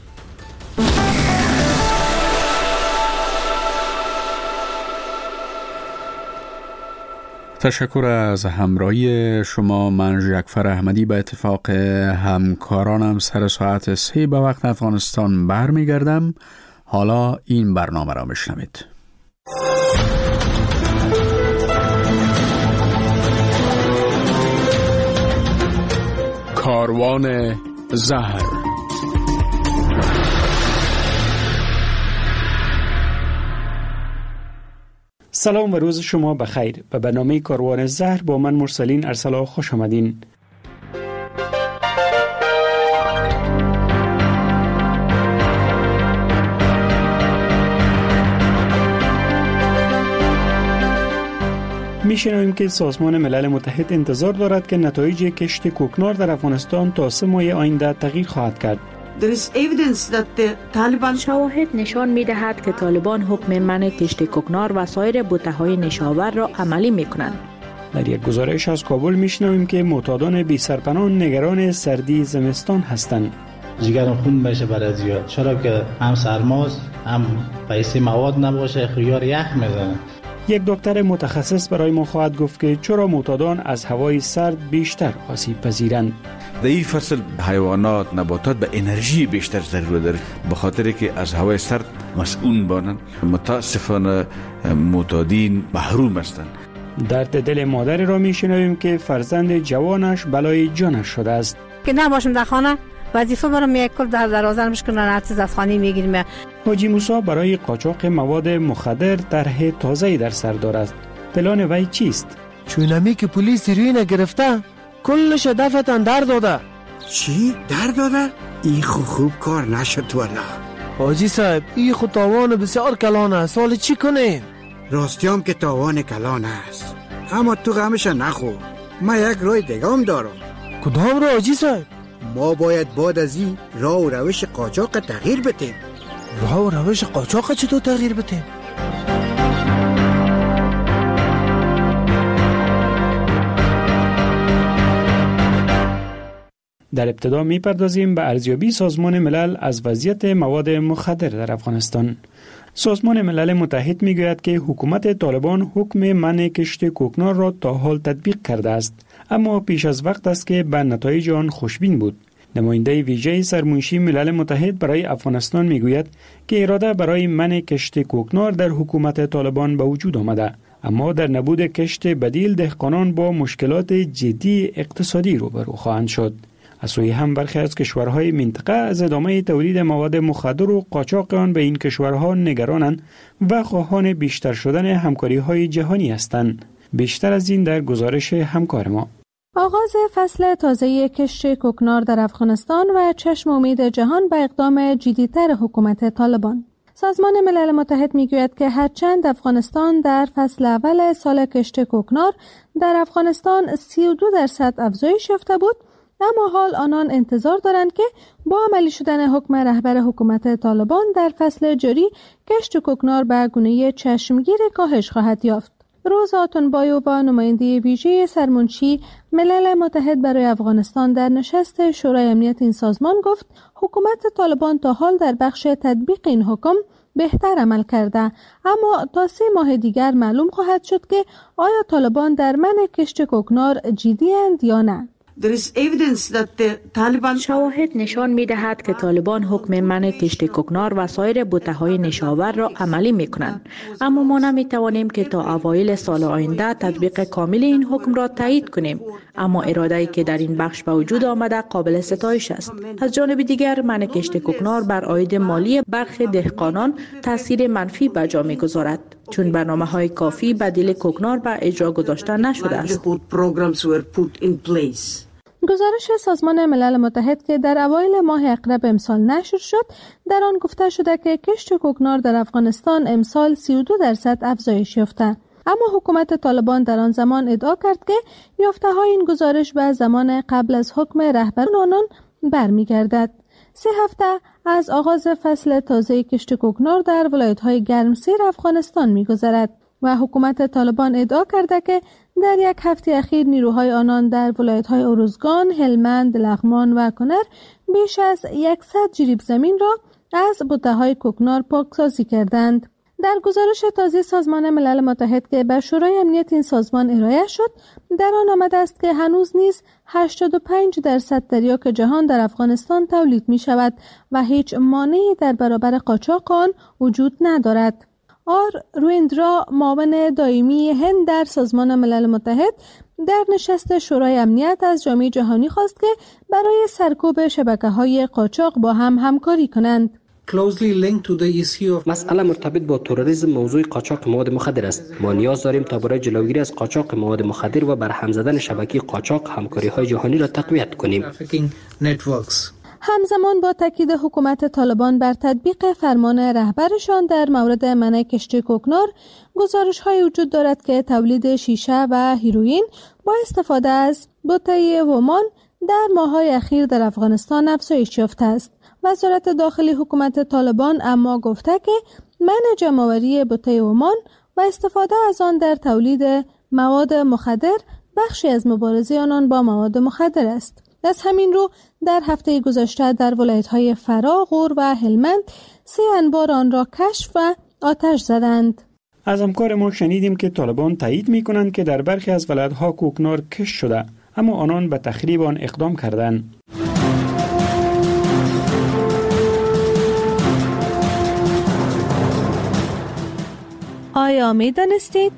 تشکر از همراهی شما. من جعفر احمدی به اتفاق همکارانم سر ساعت سه به وقت افغانستان برمیگردم. حالا این برنامه را بشنوید. کاروان زهر. سلام و روز شما بخیر. به برنامه کاروان زهر با من مرسلین ارسلا خوش آمدین. میشنویم که سازمان ملل متحد انتظار دارد که نتایج کشت کوکنار در افغانستان تا سه ماه آینده تغییر خواهد کرد. شواهد نشان می دهد که طالبان حکم منع کشت کوکنار و سایر بوته‌های نشاور را عملی می کنند. در یک گزارش از کابل میشنویم که معتادان بی سرپناه نگران سردی زمستان هستند. جگرم خون میشه برای زیاد، چرا که هم سرماست هم پیسه مواد نباشه، خیار یخ میزنه. یک دکتر متخصص برای ما خواهد گفت که چرا معتادان از هوای سرد بیشتر آسیب پذیرند. در این فصل حیوانات نباتات به انرژی بیشتر ضرورت دارند، به خاطر که از هوای سرد مسئول بانند. متاسفانه معتادین محروم هستند. درد دل مادر را میشنویم که فرزند جوانش بلای جانش شده است. که نباشم در خانه وظیفه برام یک کل در دروازه میشکنن، هر چیز از خانه میگیریم. حاجی موسی برای قاچاق مواد مخدر طرح تازه‌ای در سر دارد. پلان وی چیست؟ چونمی که پلیس روی گرفته کلش دفتن در داده. چی؟ در داده؟ این خو خوب کار نشد والله. حاجی صاحب این خود تاوان بسیار کلان است، سال چی کنیم؟ راستیام که تاوان کلان است، اما تو غمش نخور. ما یک راه دیگه دارم. کدام راه حاجی صاحب؟ ما باید بعد از این راه و روش قاچاق تغییر بدیم. راه و روش قاچاق چطور تغییر بدیم؟ در ابتدا میپردازیم به ارزیابی سازمان ملل از وضعیت مواد مخدر در افغانستان. سازمان ملل متحد میگوید که حکومت طالبان حکم منع کشت کوکنار را تا حال تطبیق کرده است، اما پیش از وقت است که به نتایج آن خوشبین بود. نماینده ویژه سرمنشی ملل متحد برای افغانستان میگوید که اراده برای منع کشت کوکنار در حکومت طالبان به وجود آمده، اما در نبود کشت بدیل دهقانان با مشکلات جدی اقتصادی روبرو خواهند شد. از سوی هم برخی از کشورهای منطقه از ادامه تولید مواد مخدر و قاچاق آن به این کشورها نگرانند و خواهان بیشتر شدن همکاری‌های جهانی هستند. بیشتر از این در گزارش همکار ما. آغاز فصل تازه کشت کوکنار در افغانستان و چشم امید جهان به اقدام جدی‌تر حکومت طالبان. سازمان ملل متحد میگوید که هرچند افغانستان در فصل اول سال کشت کوکنار در افغانستان سی و دو درصد افزایش یافته بود، اما حال آنان انتظار دارند که با عملی شدن حکم رهبر حکومت طالبان در فصل جاری کشت کوکنار به گونه چشمگیر کاهش خواهد یافت. روزا آتونبایو و نماینده ویژه سرمنشی ملل متحد برای افغانستان در نشست شورای امنیت این سازمان گفت حکومت طالبان تا حال در بخش تطبیق این حکم بهتر عمل کرده، اما تا سه ماه دیگر معلوم خواهد شد که آیا طالبان در منع کشت کوکنار جدی اند یا نه. شواهد نشان می دهد که طالبان حکم منع کشت کوکنار و سایر بوته‌های نشاور را عملی می کنند، اما ما نمی توانیم که تا اوایل سال آینده تطبیق کامل این حکم را تایید کنیم، اما اراده‌ای که در این بخش به وجود آمده قابل ستایش است. از جانب دیگر منع کشت کوکنار بر عاید مالی برخی دهقانان تاثیر منفی به جا می گذارد، چون برنامه‌های کافی بدیل کوکنار به اجرا گذاشته نشده است. گزارش سازمان ملل متحد که در اوایل ماه اقرب امسال نشر شد، در آن گفته شده که کشت کوکنار در افغانستان امسال سی و دو درصد افزایش یافته، اما حکومت طالبان در آن زمان ادعا کرد که یافته های این گزارش به زمان قبل از حکم رهبران آنان برمیگردد. سه هفته از آغاز فصل تازه کشت کوکنار در ولایت‌های گرمسیر افغانستان می‌گذرد و حکومت طالبان ادعا کرده که در یک هفته اخیر نیروهای آنان در ولایت‌های اروزگان، هلمند، لغمان و کنر بیش از صد جریب زمین را از بوته‌های کوکنار پاکسازی کردند. در گزارش تازه سازمان ملل متحد که به شورای امنیت این سازمان ارائه شد، در آن آمده است که هنوز نیز هشتاد و پنج درصد تریاک جهان در افغانستان تولید می شود و هیچ مانعی در برابر قاچاق آن وجود ندارد. آر رویندرا، معاون دائمی هند در سازمان ملل متحد، در نشست شورای امنیت از جامعه جهانی خواست که برای سرکوب شبکه‌های قاچاق با هم همکاری کنند. مسئله مرتبط با تروریسم موضوع قاچاق مواد مخدر است. ما نیاز داریم تا برای جلوگیری از قاچاق مواد مخدر و برهم زدن شبکه قاچاق همکاری‌های جهانی را تقویت کنیم. همزمان با تاکید حکومت طالبان بر تطبیق فرمان رهبرشان در مورد منع کشت کوکنار، گزارش‌های وجود دارد که تولید شیشه و هیروئین با استفاده از بوته ومان در ماه‌های اخیر در افغانستان افزایش یافته است. وزارت داخلی حکومت طالبان اما گفته که منع جمع‌آوری بوته ومان و استفاده از آن در تولید مواد مخدر بخشی از مبارزه آنان با مواد مخدر است. از همین رو در هفته گذشته در ولایت‌های فرا، غور و هلمند سه انبار آن را کشف و آتش زدند. از همکار ما شنیدیم که طالبان تایید می‌کنند که در برخی از ولایت‌ها کوکنار کشف شده، اما آنان به تخریب آن اقدام کردند. آیا می دانستید؟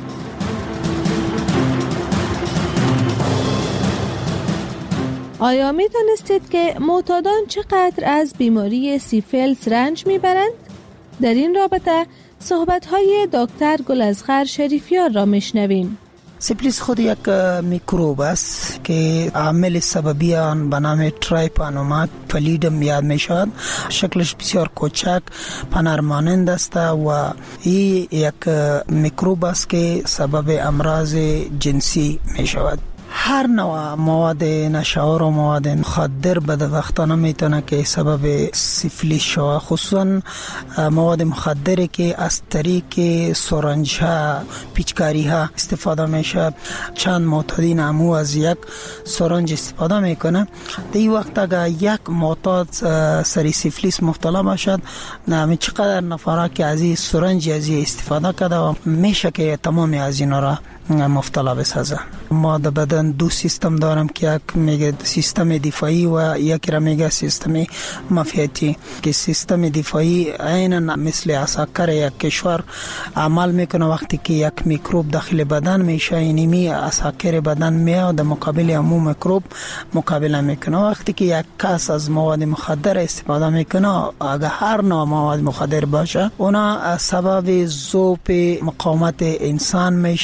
آیا می دانستید که معتادان چقدر از بیماری سیفیلیس رنج می برند؟ در این رابطه صحبت‌های دکتر گلازغر شریفیار را میشنویم. سیفلیس خود یک میکروب است که عامل سببی آن به نام ترایپانوما پلیدم یاد می شود. شکلش بسیار کوچک پنر مانند است و این یک میکروب است که سبب امراض جنسی می شود. هر نوع مواد نشاور و مواد مخدر بدبختانه میتونه که سبب سیفلیس شود، خصوصا مواد مخدری که از طریق سرنج ها، پیچکاری ها استفاده میشه. چند معتادین امو از یک سرنج استفاده میکنه. در این وقت اگر یک معتاد سری سیفلیس مبتلا باشد، نمی چقدر نفره که از این سرنج از این استفاده کرده و میشه که تمام از اینا را مبتلا بسازه. ما در بدن دو سیستم دارم که یک میگه سیستم دفاعی و یک را میگه سیستم مافیاتی، که سیستم دفاعی عیناً مثل عساکر یک کشور عمل میکنه. وقتی که یک میکروب داخل بدن میشه، اینمی عساکر بدن میاد در مقابل امو میکروب مقابله میکنه. وقتی که یک کس از مواد مخدر استفاده میکنه، اگر هر نوع مواد مخدر باشه، اونا سبب ذوب مقاومت انسان میشه و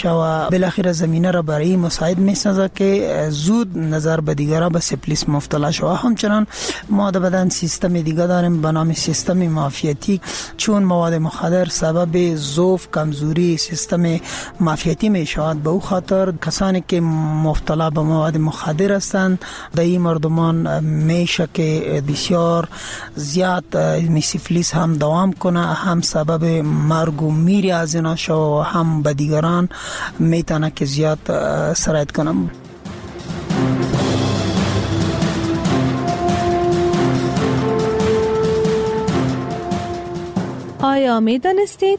بالاخره زمینه را برای مساعد می‌سازد که زود نظر به دیگران به سفلیس مبتلا شود. همچنان ما در بدن سیستم دیگه داریم به نام سیستم معافیتی، چون مواد مخدر سبب ضعف کمزوری سیستم معافیتی می شود. به او خاطر کسانی که مبتلا به مواد مخدر هستند در این مردمان میشه که بسیار زیاد سفلیس هم دوام کنه، هم سبب مرگ و میری از اینا شو و هم به دیگران میتونه که زیاد سرایت کنه. آیا می دانستید؟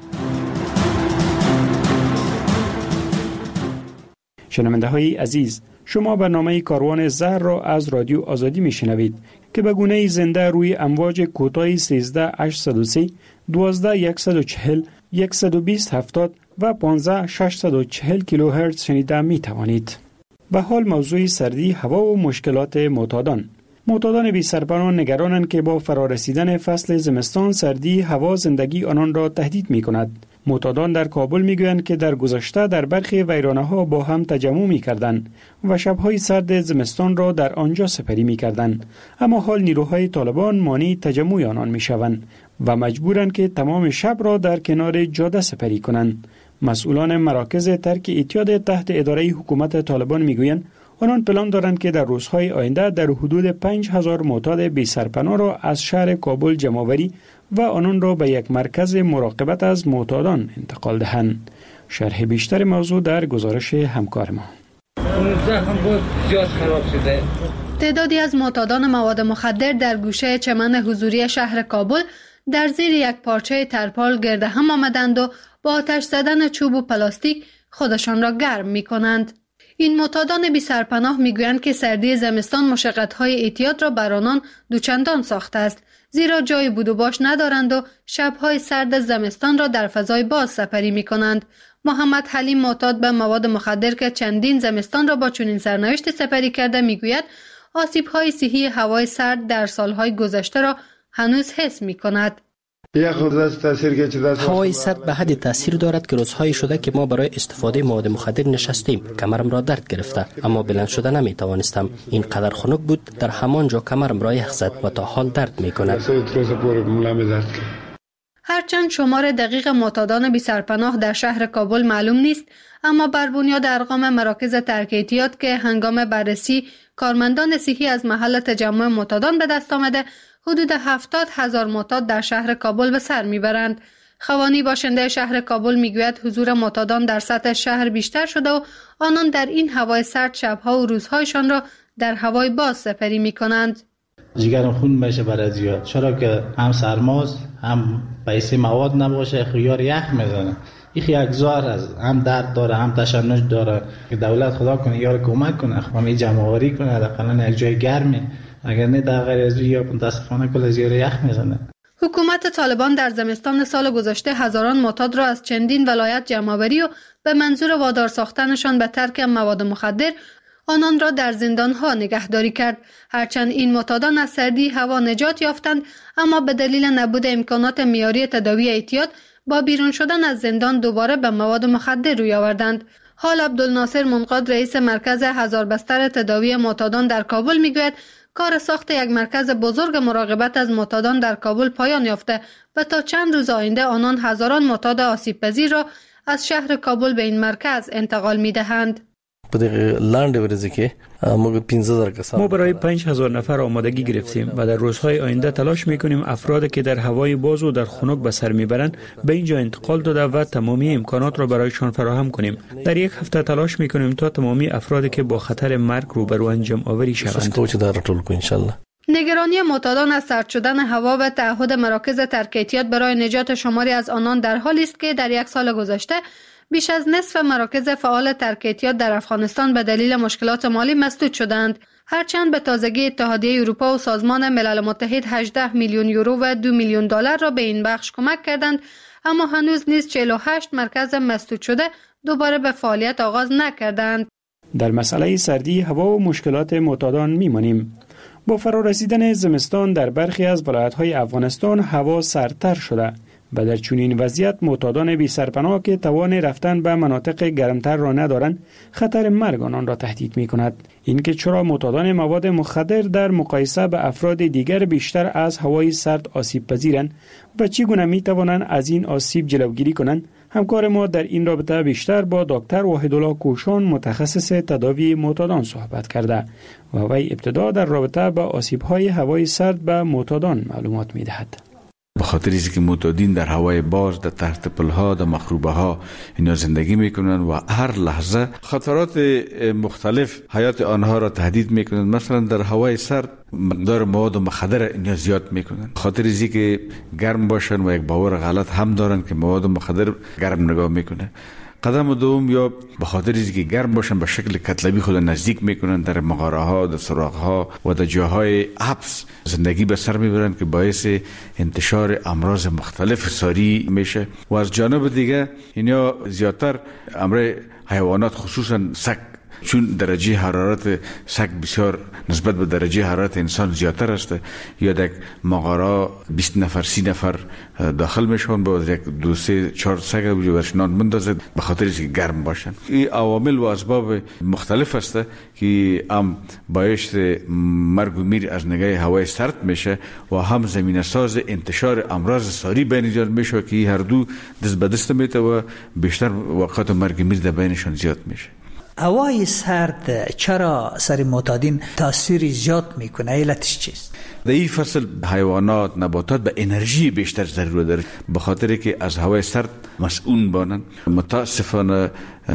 شنونده های عزیز، شما برنامه کاروان زهر را از رادیو آزادی می شنوید که به گونه زنده روی امواج کوتاه سیزده هشتصد و سی، دوازده صد و چهل، صد و بیست هفتاد و پانزده ششصد و چهل کیلوهرتز شنیده می توانید. به حال موضوع سردی هوا و مشکلات معتادان. معتادان بی سرپناه نگرانند که با فرارسیدن فصل زمستان سردی هوا زندگی آنان را تهدید می کند. معتادان در کابل می گویند که در گذشته در برخی ویرانه ها با هم تجمع می کردند و شبهای سرد زمستان را در آنجا سپری می کردند، اما حال نیروهای طالبان مانع تجمع آنان می شوند و مجبورند که تمام شب را در کنار جاده سپری کنند. مسئولان مراکز ترک اعتیاد تحت اداره حکومت طالبان می گویند آنان پلان دارند که در روزهای آینده در حدود پنج هزار معتاد بی سرپناه را از شهر کابل جمع‌آوری و آنان را به یک مرکز مراقبت از معتادان انتقال دهند. شرح بیشتر موضوع در گزارش همکار ما. تعدادی از معتادان مواد مخدر در گوشه چمن حضوری شهر کابل در زیر یک پارچه ترپال گرد هم آمدند و با آتش زدن چوب و پلاستیک خودشان را گرم می کنند. این معتادان بی سرپناه می گویند که سردی زمستان مشقت‌های اعتیاد را بر آنان دوچندان ساخته است، زیرا جای بود و باش ندارند و شب‌های سرد زمستان را در فضای باز سپری می کنند. محمد حلیم معتاد به مواد مخدر که چندین زمستان را با چنین سرنوشت سپری کرده می گوید آسیب‌های صحی هوای سرد در سالهای گذشته را هنوز حس می کند. هوای سرد به حد تاثیر دارد که روزهایی شده که ما برای استفاده مواد مخدر نشستیم. کمرم را درد گرفته اما بلند شده نمی توانستم. این قدر خنک بود در همان جا کمرم را یخ زد و تا حال درد می کند. هرچند شمار دقیق معتادان بی سرپناه در شهر کابل معلوم نیست، اما بر بنیاد ارقام مراکز ترک اعتیاد که هنگام بررسی کارمندان صحی از محل تجمع معتادان به دست آمده، حدود هفتاد هزار معتاد در شهر کابل به سر میبرند. خوانی باشنده شهر کابل میگوید حضور معتادان در سطح شهر بیشتر شده و آنان در این هوای سرد شبها و روزهایشان را در هوای باز سپری میکنند. جگرم خون میشه برای زیاد، چرا که هم سرماست هم پیسه مواد نباشه، خیار یخ میزنه. این یک زار از هم درد داره هم تشنج داره که دولت خدا کنه یار کمک کنه، همه جمع‌آوری کنه، حداقل یک جای گرمه، اگر نه در غیر از یا متاسفانه کل زیر یخ میزنه. حکومت طالبان در زمستان سال گذشته هزاران معتاد را از چندین ولایت جمع‌آوری و به منظور وادار ساختنشان به ترک مواد مخدر آنان را در زندانها نگهداری کرد. هرچند این معتادان از سردی هوا نجات یافتند، اما به دلیل نبود امکانات معیاری تداوی اعتیاد با بیرون شدن از زندان دوباره به مواد مخدر روی آوردند. حال عبدالناصر منقاد رئیس مرکز هزار بستر تداوی معتادان در کابل میگوید کار ساخت یک مرکز بزرگ مراقبت از معتادان در کابل پایان یافته و تا چند روز آینده آنان هزاران معتاد آسیب پذیر را از شهر کابل به این مرکز انتقال میدهند. ما برای پنج هزار نفر آمادگی گرفتیم و در روزهای آینده تلاش میکنیم افرادی که در هوای باز و در خنک به سر میبرند به اینجا انتقال داده و تمامی امکانات را برایشان فراهم کنیم. در یک هفته تلاش میکنیم تا تمامی افرادی که با خطر مرگ روبرو جمع آوری شوند. نگرانی معتادان از سرد شدن هوا و تعهد مراکز ترک اعتیاد برای نجات شماری از آنان در حالی است که در یک سال گذشته بیش از نصف مراکز فعال ترک اعتیاد در افغانستان به دلیل مشکلات مالی مسدود شدند. هرچند به تازگی اتحادیه اروپا و سازمان ملل متحد هجده میلیون یورو و دو میلیون دلار را به این بخش کمک کردند، اما هنوز نیز چهل و هشت مرکز مسدود شده دوباره به فعالیت آغاز نکردند. در مسئله سردی هوا و مشکلات معتادان میمانیم. با فرارسیدن زمستان در برخی از ولایت‌های افغانستان هوا سردتر شده و در چنین وضعیت معتادان بی سرپناه که توان رفتن به مناطق گرمتر را ندارند خطر مرگ آنان را تهدید می کند. اینکه چرا معتادان مواد مخدر در مقایسه به افراد دیگر بیشتر از هوای سرد آسیب پذیرند و چگونه می توانند از این آسیب جلوگیری کنند، همکار ما در این رابطه بیشتر با دکتر وحیدالله کوشان متخصص تداوی معتادان صحبت کرده و وی ابتدا در رابطه با آسیب‌های هوای سرد به معتادان معلومات می‌دهد. به خاطر اینکه معتادین در هوای باز، در تحت پلها، در مخروبه ها اینا زندگی میکنن و هر لحظه خطرات مختلف حیات آنها را تهدید میکنن. مثلا در هوای سرد مقدار مواد مخدر اینا زیاد میکنن. خاطر اینکه گرم باشن و یک باور غلط هم دارن که مواد مخدر گرم نگاه میکنه. قدم دوم یا به خاطر اینکه گرم باشن به شکل کتلبی خود نزدیک میکنن، در مغاره ها، در سراغ ها و در جاهای حبس زندگی به سر میبرن که باعث انتشار امراض مختلف ساری میشه. و از جانب دیگه اینا زیادتر امر حیوانات خصوصا سگ، چون درجه حرارت سگ بسیار نسبت به درجه حرارت انسان زیادتر است، یا یک مغاره بیست نفر سی نفر داخل میشون با یک دو سه چهار سگ برش نان مندازد به خاطر اینکه گرم باشن. این عوامل و اسباب مختلف است که هم باعث مرگ و میر از نگاه هوای سرد میشه و هم زمینه ساز انتشار امراض ساری بین ایجاد میشه که هر دو دست به دست میته و بیشتر وقت مرگ و میر در بینشون زیاد میشه. هوای سرد چرا سر معتادین تاثیر زیاد میکنه؟ علتش چیست؟ در این فصل حیوانات، نباتات به انرژی بیشتر ضرورت داره به خاطر که از هوای سرد مسئول بانن. متاسفانه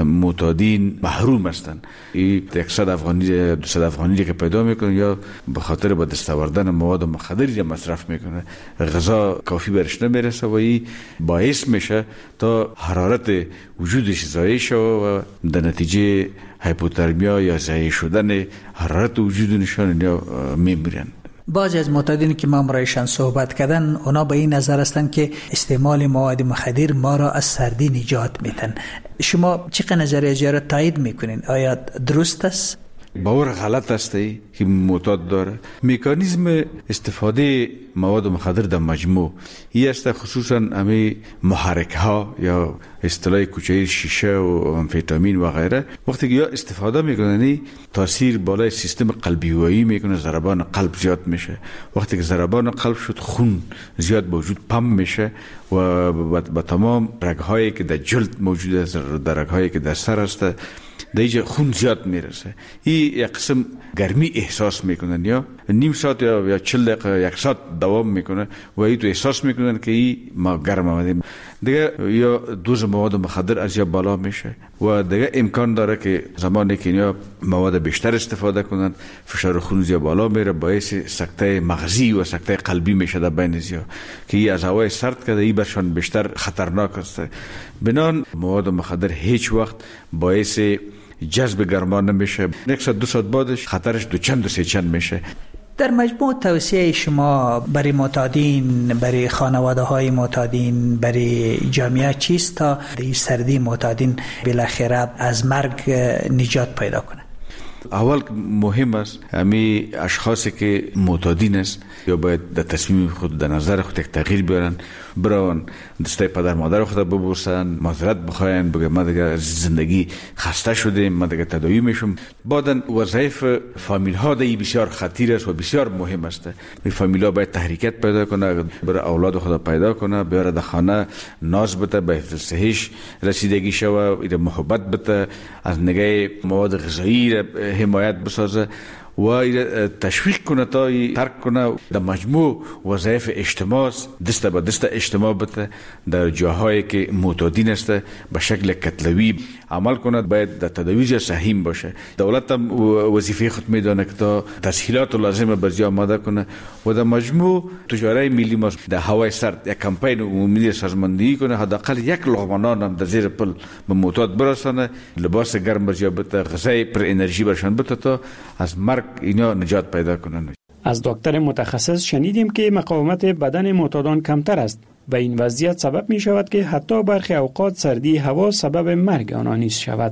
معتادین محروم هستند. این صد افغانی دو صد افغانی که پیدا میکنن یا به خاطر با دست آوردن مواد مخدری مصرف میکنه، غذا کافی برش نمیرسه و این باعث میشه تا حرارت وجودش ضایع شه و در نتیجه هایپوترمیا یا ضایع شدن حرارت وجودشان یا میمیرن. بعضی از معتادین که ما برایشان صحبت کردن اونا به این نظر هستند که استعمال مواد مخدر ما را از سردی نجات میتن. شما چقدر نظریه جا تایید میکنین؟ آیا درست است؟ باور غلط است که معتاد داره. مکانیزم استفاده مواد مخدر در مجموع این است، خصوصا امی محرک ها یا اصطلاح کوچه شیشه و آمفتامین و غیره، وقتی که یا استفاده میکنن تاثیر بالای سیستم قلبی هوایی میکنه، ضربان قلب زیاد میشه. وقتی که ضربان قلب شد خون زیاد به وجود پمپ میشه و با تمام رگ‌هایی که در جلد موجود است، در رگ‌هایی که در سر است، در اینجا خون زیاد میرسه. این یک قسم گرمی احساس میکنن یا نیم ساعت یا چل دقیقه یک ساعت دوام میکنه و این تو احساس میکنن که این ما گرم آمدیم. دیگه یا دوز مواد مخدر از یا بالا میشه و دیگه امکان داره که زمانی که اینا مواد بیشتر استفاده کنن فشار خون زیاد بالا میره، باعث سکته مغزی و سکته قلبی میشه در بین زیاد که این از هوای سرد کرده این برشان بیشتر خطرناک است. بنان مواد مخدر هیچ وقت باعث جذب گرما نمیشه، یک ساعت دو ساعت بعدش خطرش دو چند دو سه چند میشه. در مجموع توصیه شما برای معتادین، برای خانواده های معتادین، برای جامعه چیست تا در سردی معتادین بالاخره از مرگ نجات پیدا کنه؟ اول مهم است امی اشخاصی که معتادین است یا باید در تصمیم خود در نظر خود یک تغییر بیارن، بران دسته پدر مادر خود ببوسن، معذرت بخواین، بگه ما دیگه زندگی خسته شدیم، ما دیگه تداوی میشم. بعدن وظایف فامیل ها دی بسیار خطیر است و بسیار مهم است. می فامیل ها باید تحریکت پیدا کنه، برای اولاد خود پیدا کنه، بیاره در خانه ناز بده، به حفظ صحیح رسیدگی شوه، ایده محبت بده، از نگاه مواد غذایی حمایت بسازه و تشویق کنه تا ترک کنه. در مجموع وظایف اجتماع دست به دست اجتماع بده، در جاهایی که معتادین است به شکل کتلوی عمل کنه، باید در تداوی صحیح باشه. دولت هم وظیفه خود میدانه که تا تسهیلات لازمه برای آماده کنه و در مجموع تجاره ملی ما در هوای سرد یک کمپین عمومی سازماندهی کنه، حداقل یک لقمه نان هم در زیر پل به معتاد برسانه، لباس گرم برای بده، غذای پر انرژی برشان بده تا از مرگ اینا نجات پیدا کنن. از دکتر متخصص شنیدیم که مقاومت بدن معتادان کمتر است و این وضعیت سبب می شود که حتی برخی اوقات سردی هوا سبب مرگ آنها نیز شود.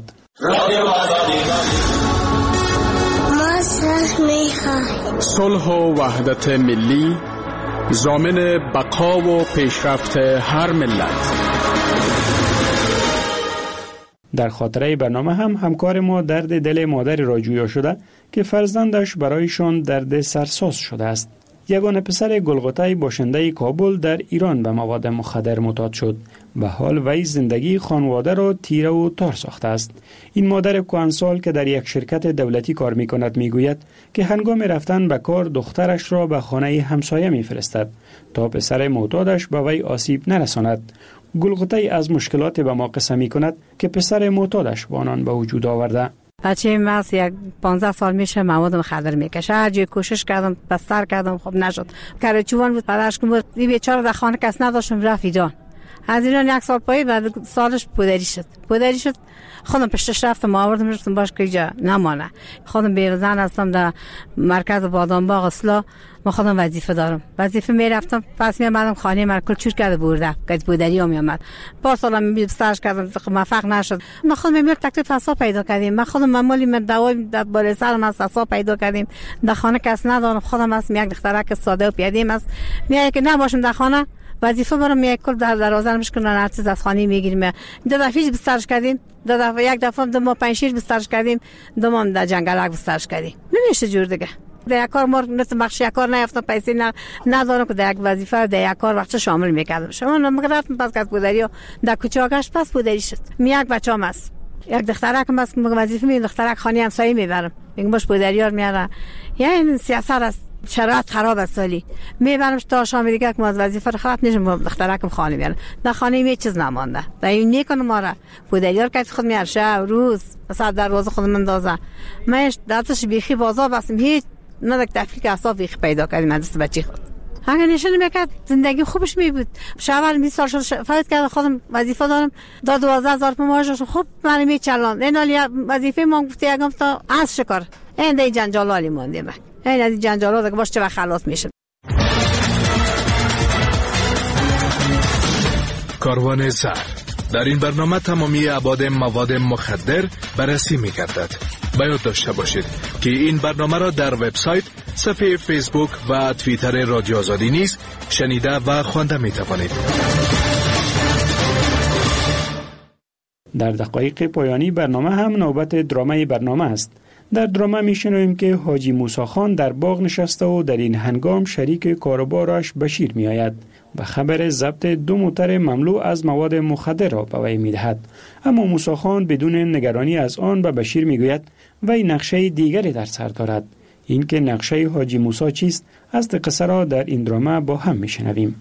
صلح و وحدت ملی ضامن بقا و پیشرفت هر ملت. در خاطره برنامه هم همکار ما درد دل مادری را جویا شده که فرزندش برایشان درد سرساز شده است. یگانه پسر گلغوتای باشنده کابل در ایران به مواد مخدر معتاد شد و حال وی زندگی خانواده را تیره و تار ساخته است. این مادر کهنسال که در یک شرکت دولتی کار می کند می گوید که هنگام رفتن به کار دخترش را به خانه همسایه می فرستد تا پسر معتادش به وی آسیب نرساند. گلغوتای از مشکلات به ما قصه می کند که پسر معتادش با آنان به وجود آورده. بچه من یک پانزده سال میشه مواد مخدر میکشه. هر جای کوشش کردم، بستر کردم، خب نشد. کرچوان بود، پدرش بود، این بیچاره در خانه کس نداشتم، رفت ایران. از ایران یک سال پای بعد سالش پدری شد. پدری شد. خودم پشتش رفتم، آوردم رفتم باش که اینجا نمانه. خودم بی‌وزن هستم در مرکز بادامباغ اصلاح. ما خودم وظیفه دارم. وظیفه میرفتم، پس میامدم خانه مرکل چور کرده برده. که پدری هم میامد. پار سالم میبسترش کردم، موفق نشد. ما خودم میرم تکلیف حساب پیدا کردیم. ما خودم معمولی من دوای در بالا سرم از حساب پیدا کردیم. در خانه کس ندارم. خودم از یک دخترک ساده و پیاده است. میگه که نباشم در خانه وظیفه برام یک کل در دروازه میشکنن، هر چیز از خانه میگیریم. دو دفعه بسترش کردیم، دو دفعه یک دفعه دو ما پنج شیر بسترش کردیم، دو ما در جنگلک بسترش کردیم. نمیشه جور دیگه. در یک کار ما مثل بخش یک کار نیافتم، پیسه نه ندارم که در یک وظیفه در یک کار وقت شامل میکردم. شما نمیگرفتم پس کس پدری در کوچه گشت پس پدری شد. می یک بچه‌ام است. یک دخترک هم است، وظیفه می دخترک خانه همسایه میبرم. میگم باش پدریار میاره. یعنی سیاست است. شرایط خراب است سالی میبرمش تا شام دیگه که از وظیفه خراب نشم دخترکم خانه میارم. در خانه می چیز نمانده. در این نیکنه ما را پدریار که خود میار شب روز مثلا دروازه خود من دازه. منش دستش بیخی بازار بستم، هیچ نه یک تفکیک اصلا بیخی پیدا کردیم من دست بچی خود. اگه نشون میکرد زندگی خوبش می بود. شاور بیست سال شد فایت کرد، خودم وظیفه دارم، داد دوازده هزار تومان ماهش. خب من میچلان این وظیفه ما گفته یکم تا از شکر این دی جنجالالی مونده من این از جنجالا دیگه باش چه وقت خلاص میشه. کاروان زر در این برنامه تمامی ابعاد مواد مخدر بررسی می‌گردد. باید داشته باشید که این برنامه را در وبسایت، صفحه فیسبوک و توییتر رادیو آزادی نیز شنیده و خوانده می‌توانید. در دقایق پایانی برنامه هم نوبت درامای برنامه است. در درامه میشنویم که حاجی موسی خان در باغ نشسته و در این هنگام شریک کاروبارش بشیر می آید و خبر ضبط دو موتر مملو از مواد مخدر را به وی می دهد. اما موسی خان بدون نگرانی از آن به بشیر می گوید وی نقشه دیگری در سر دارد. این که نقشه حاجی موسی چیست از قصه را در این درامه با هم می شنویم.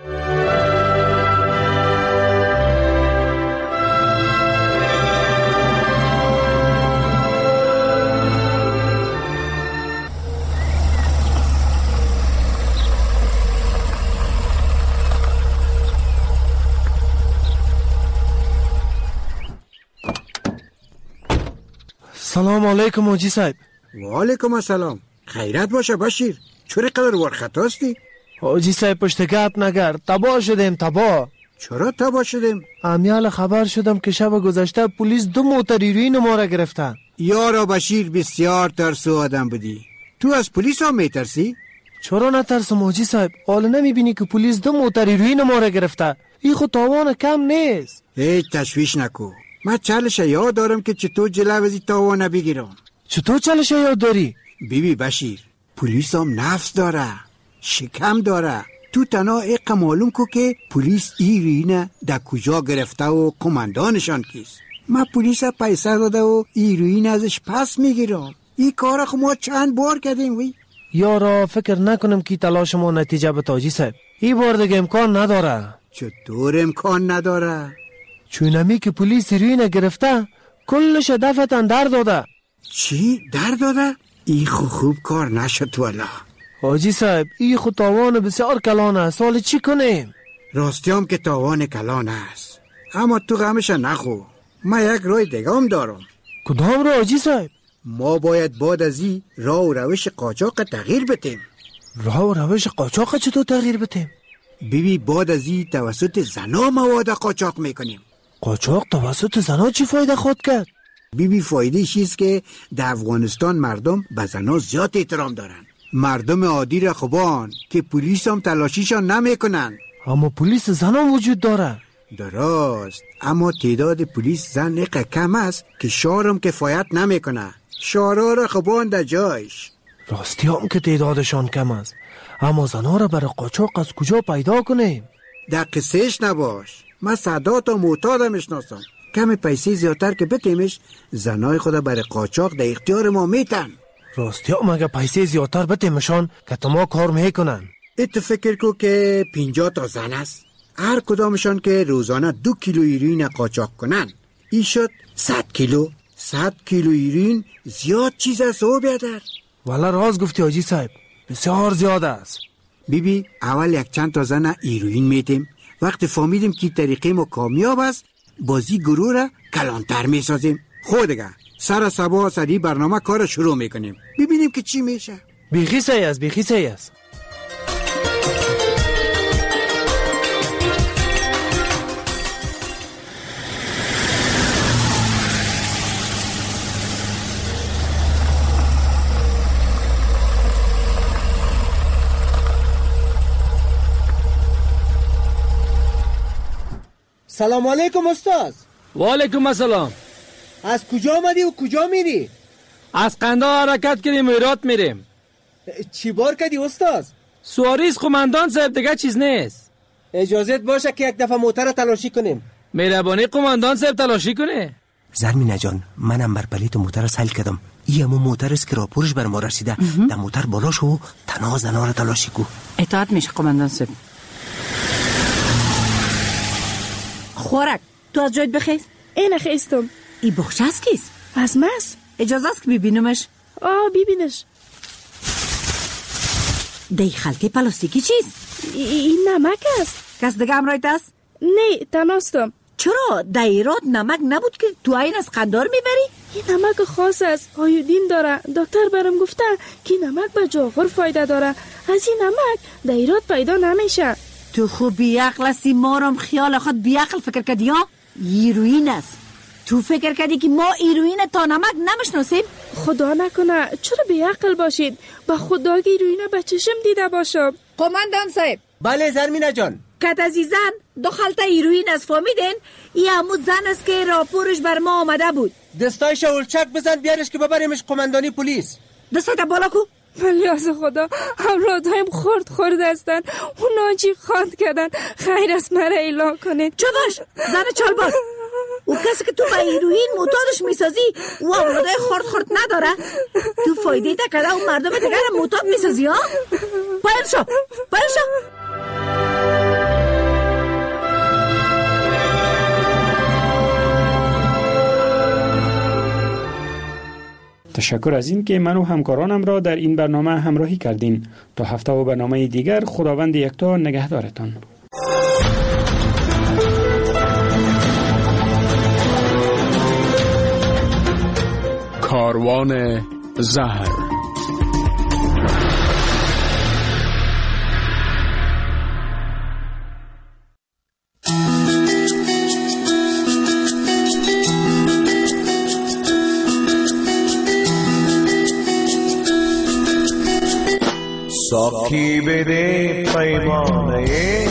سلام علیکم حاجی صاحب. و علیکم السلام. خیرت باشه بشیر. چرا قدر ورخطاستی؟ حاجی صاحب پشت گپ نگر، تباه شدیم تباه. چرا تباه شدیم؟ امیال خبر شدم که شب گذشته پلیس دو موتر هیروئین ما را گرفتن. یارا بشیر بسیار ترسو آدم بودی. تو از پلیس هم میترسی؟ چرا نترسم حاجی صاحب؟ حالا نمیبینی که پلیس دو موتر هیروئین ما را گرفته؟ این خود تاوان کم نیست. هیچ تشویش نکو. من چالش یاد دارم که چطور جلوی تاوان بگیرم. چطور چالش یاد داری؟ بیبی بشیر، پلیس هم نفس داره، شکم داره. تو تنها ایک معلوم کو که پلیس هیروئین در کجا گرفته و کماندانشان کیست. من پلیس پیسه داده و هیروئین ازش پس میگیرم. این کار خو ما چند بار کردیم وی. یارا فکر نکنم که تلاش ما نتیجه به حاجی صاحب. این بار دیگه امکان نداره. چطور امکان نداره؟ چونمی که پلیس هیروئین گرفته کلش دفتن در داده. چی؟ در داده؟ ای خو خوب کار نشد والا. حاجی صاحب ای خو تاوان بسیار کلان است. سال چی کنیم؟ راستی هم که تاوان کلان است، اما تو غمش نخو. من یک راه دیگه هم دارم. کدام راه حاجی صاحب؟ ما باید بعد از این راه و روش قاچاق تغییر بدیم. راه و روش قاچاق چطور تغییر بدیم؟ بیبی بعد از این توسط زنا مواد قاچاق میکنیم. قاچاق توسط زنا چی فایده خود کرد؟ بیبی فایده چیست که در افغانستان مردم به زنا زیاد احترام دارن. مردم عادی را خوبان که پلیس هم تلاشیشان نمیکنن. اما پلیس زن هم وجود داره. درست، اما تعداد پلیس زن اقا کم است که شهرم کفایت نمیکنه. شهرها را خوبان در جایش. راستی هم که تعدادشان کم است، اما زنها را برای قاچاق از کجا پیدا کنیم؟ در قصهش نباش. من سادات و معتاد میشناسم. کم پیسه زیادتر که بتیمش زنای خدا برای قاچاق در اختیار ما میتن. راستی هم اگه پیسه زیادتر بتیمشان که تو ما کار میکنن. ات فکر کو که پینجا تا زن است. هر کدامشان که روزانه دو کیلو ایرین قاچاق کنن، ای شد صد کیلو. صد کیلو ایرین زیاد چیز است او بیادر. والا راز گفتی حاجی صاحب، بسیار زیاد است. بیبی اول یک چند تا زن ایروین میتیم. وقت فهمیدیم که طریقه ما کامیاب است، بازی گروه را کلانتر میسازیم. خودگه سر صبح سری برنامه کار شروع میکنیم، ببینیم که چی میشه. بیخی سعی است، بیخی سعی است. سلام علیکم استاد. و علیکم السلام. از کجا آمدی و کجا میری؟ از قندهار حرکت کردیم هرات میریم. چی بار کردی استاد؟ سواریز قماندان صاحب، دیگه چیز نیست. اجازت باشه که یک دفعه موتر تلاشی کنیم. مهربانی قماندان صاحب تلاشی کنه. زرمینه جان، منم بر پلیت موتر سیل کردم. این همون موتر است که راپورش بر ما رسیده. در موتر بالا شو تنها زنا را تلاشی کو. اطاعت میشه قماندان صاحب. خورک تو از جایت بخیز. اینه خیستم. ای بخش از کیست؟ از ماست. اجازه است که ببینمش؟ آه ببینش. دی خلطه پلاستیکی چیست؟ این نمک است. کس دیگه امرایت است؟ نه تناستم. چرا دایرات نمک نبود که تو این از قندار میبری؟ این نمک خاص است، آیودین داره. دکتر برام گفته که نمک به جاغور فایده داره. از این نمک دایرات پیدا نمیشه. تو خوب بیعقل هستی، ما رام خیال خود بیعقل فکر کردی ها؟ ایروین است. تو فکر کردی که ما ایروین تا نمک نمیشناسیم؟ خدا نکنه، چرا بیعقل باشید؟ با خدا که ایروین به چشم دیده باشم. قماندان صاحب. بله زرمینه جان. کت عزیزان دو خلطه ایروین از فهمیدین؟ این همون زن است که راپورش بر ما آمده بود. دستای شاولچک بزن بیارش که ببریمش قماندانی پلیس. دستای بالا کو. ولی از خدا اولادهایم خورد خورد هستن، اونا چی خواند کردن. خیر است مرا اعلام کنید. چه باش زن چالباز، او کسی که تو به ایروین معتادش میسازی او اولادهای خورد خورد نداره؟ تو فایده تا کده اون مردم دیگر را معتاد میسازی ها؟ پایل شو پایل شو. تشکر از این که من و همکارانم را در این برنامه همراهی کردین. تا هفته و برنامه دیگر خداوند یکتا نگهدارتان. کاروان زهر. ساقی بده پیمانه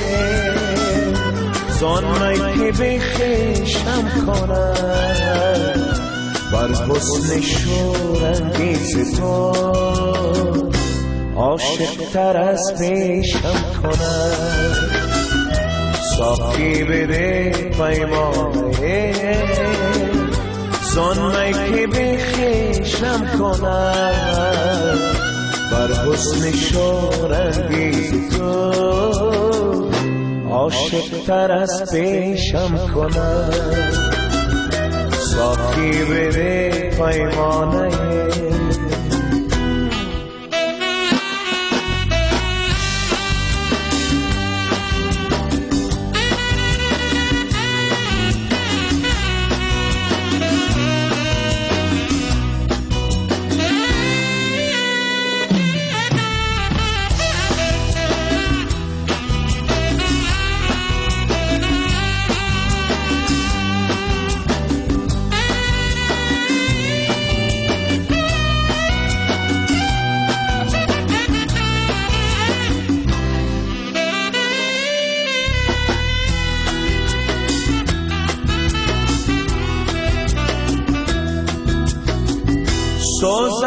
زان می که بخشم کنم بر حسن شورانگیز تو عاشق تر از پیشم کنم. ساقی بده پیمانه زان می که بخشم کنم بر حسن شورانگیز تو عاشق تر از پیشم کنم. ساقی بده پیمانه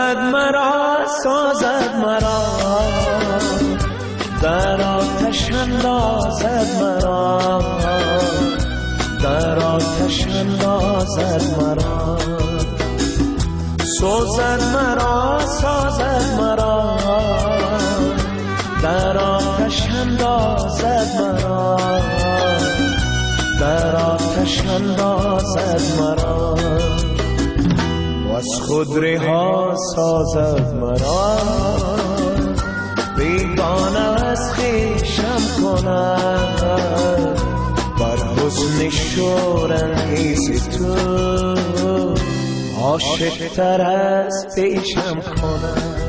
سازد مرا سازد مرا در آتش اندازد مرا در آتش اندازد مرا سازد مرا سازد مرا در آتش اندازد مرا در آتش اندازد مرا از خود رها سازد مرا بیگانه از خویشم کند بر حسن شورانگیز تو عاشق تر از پیشم کند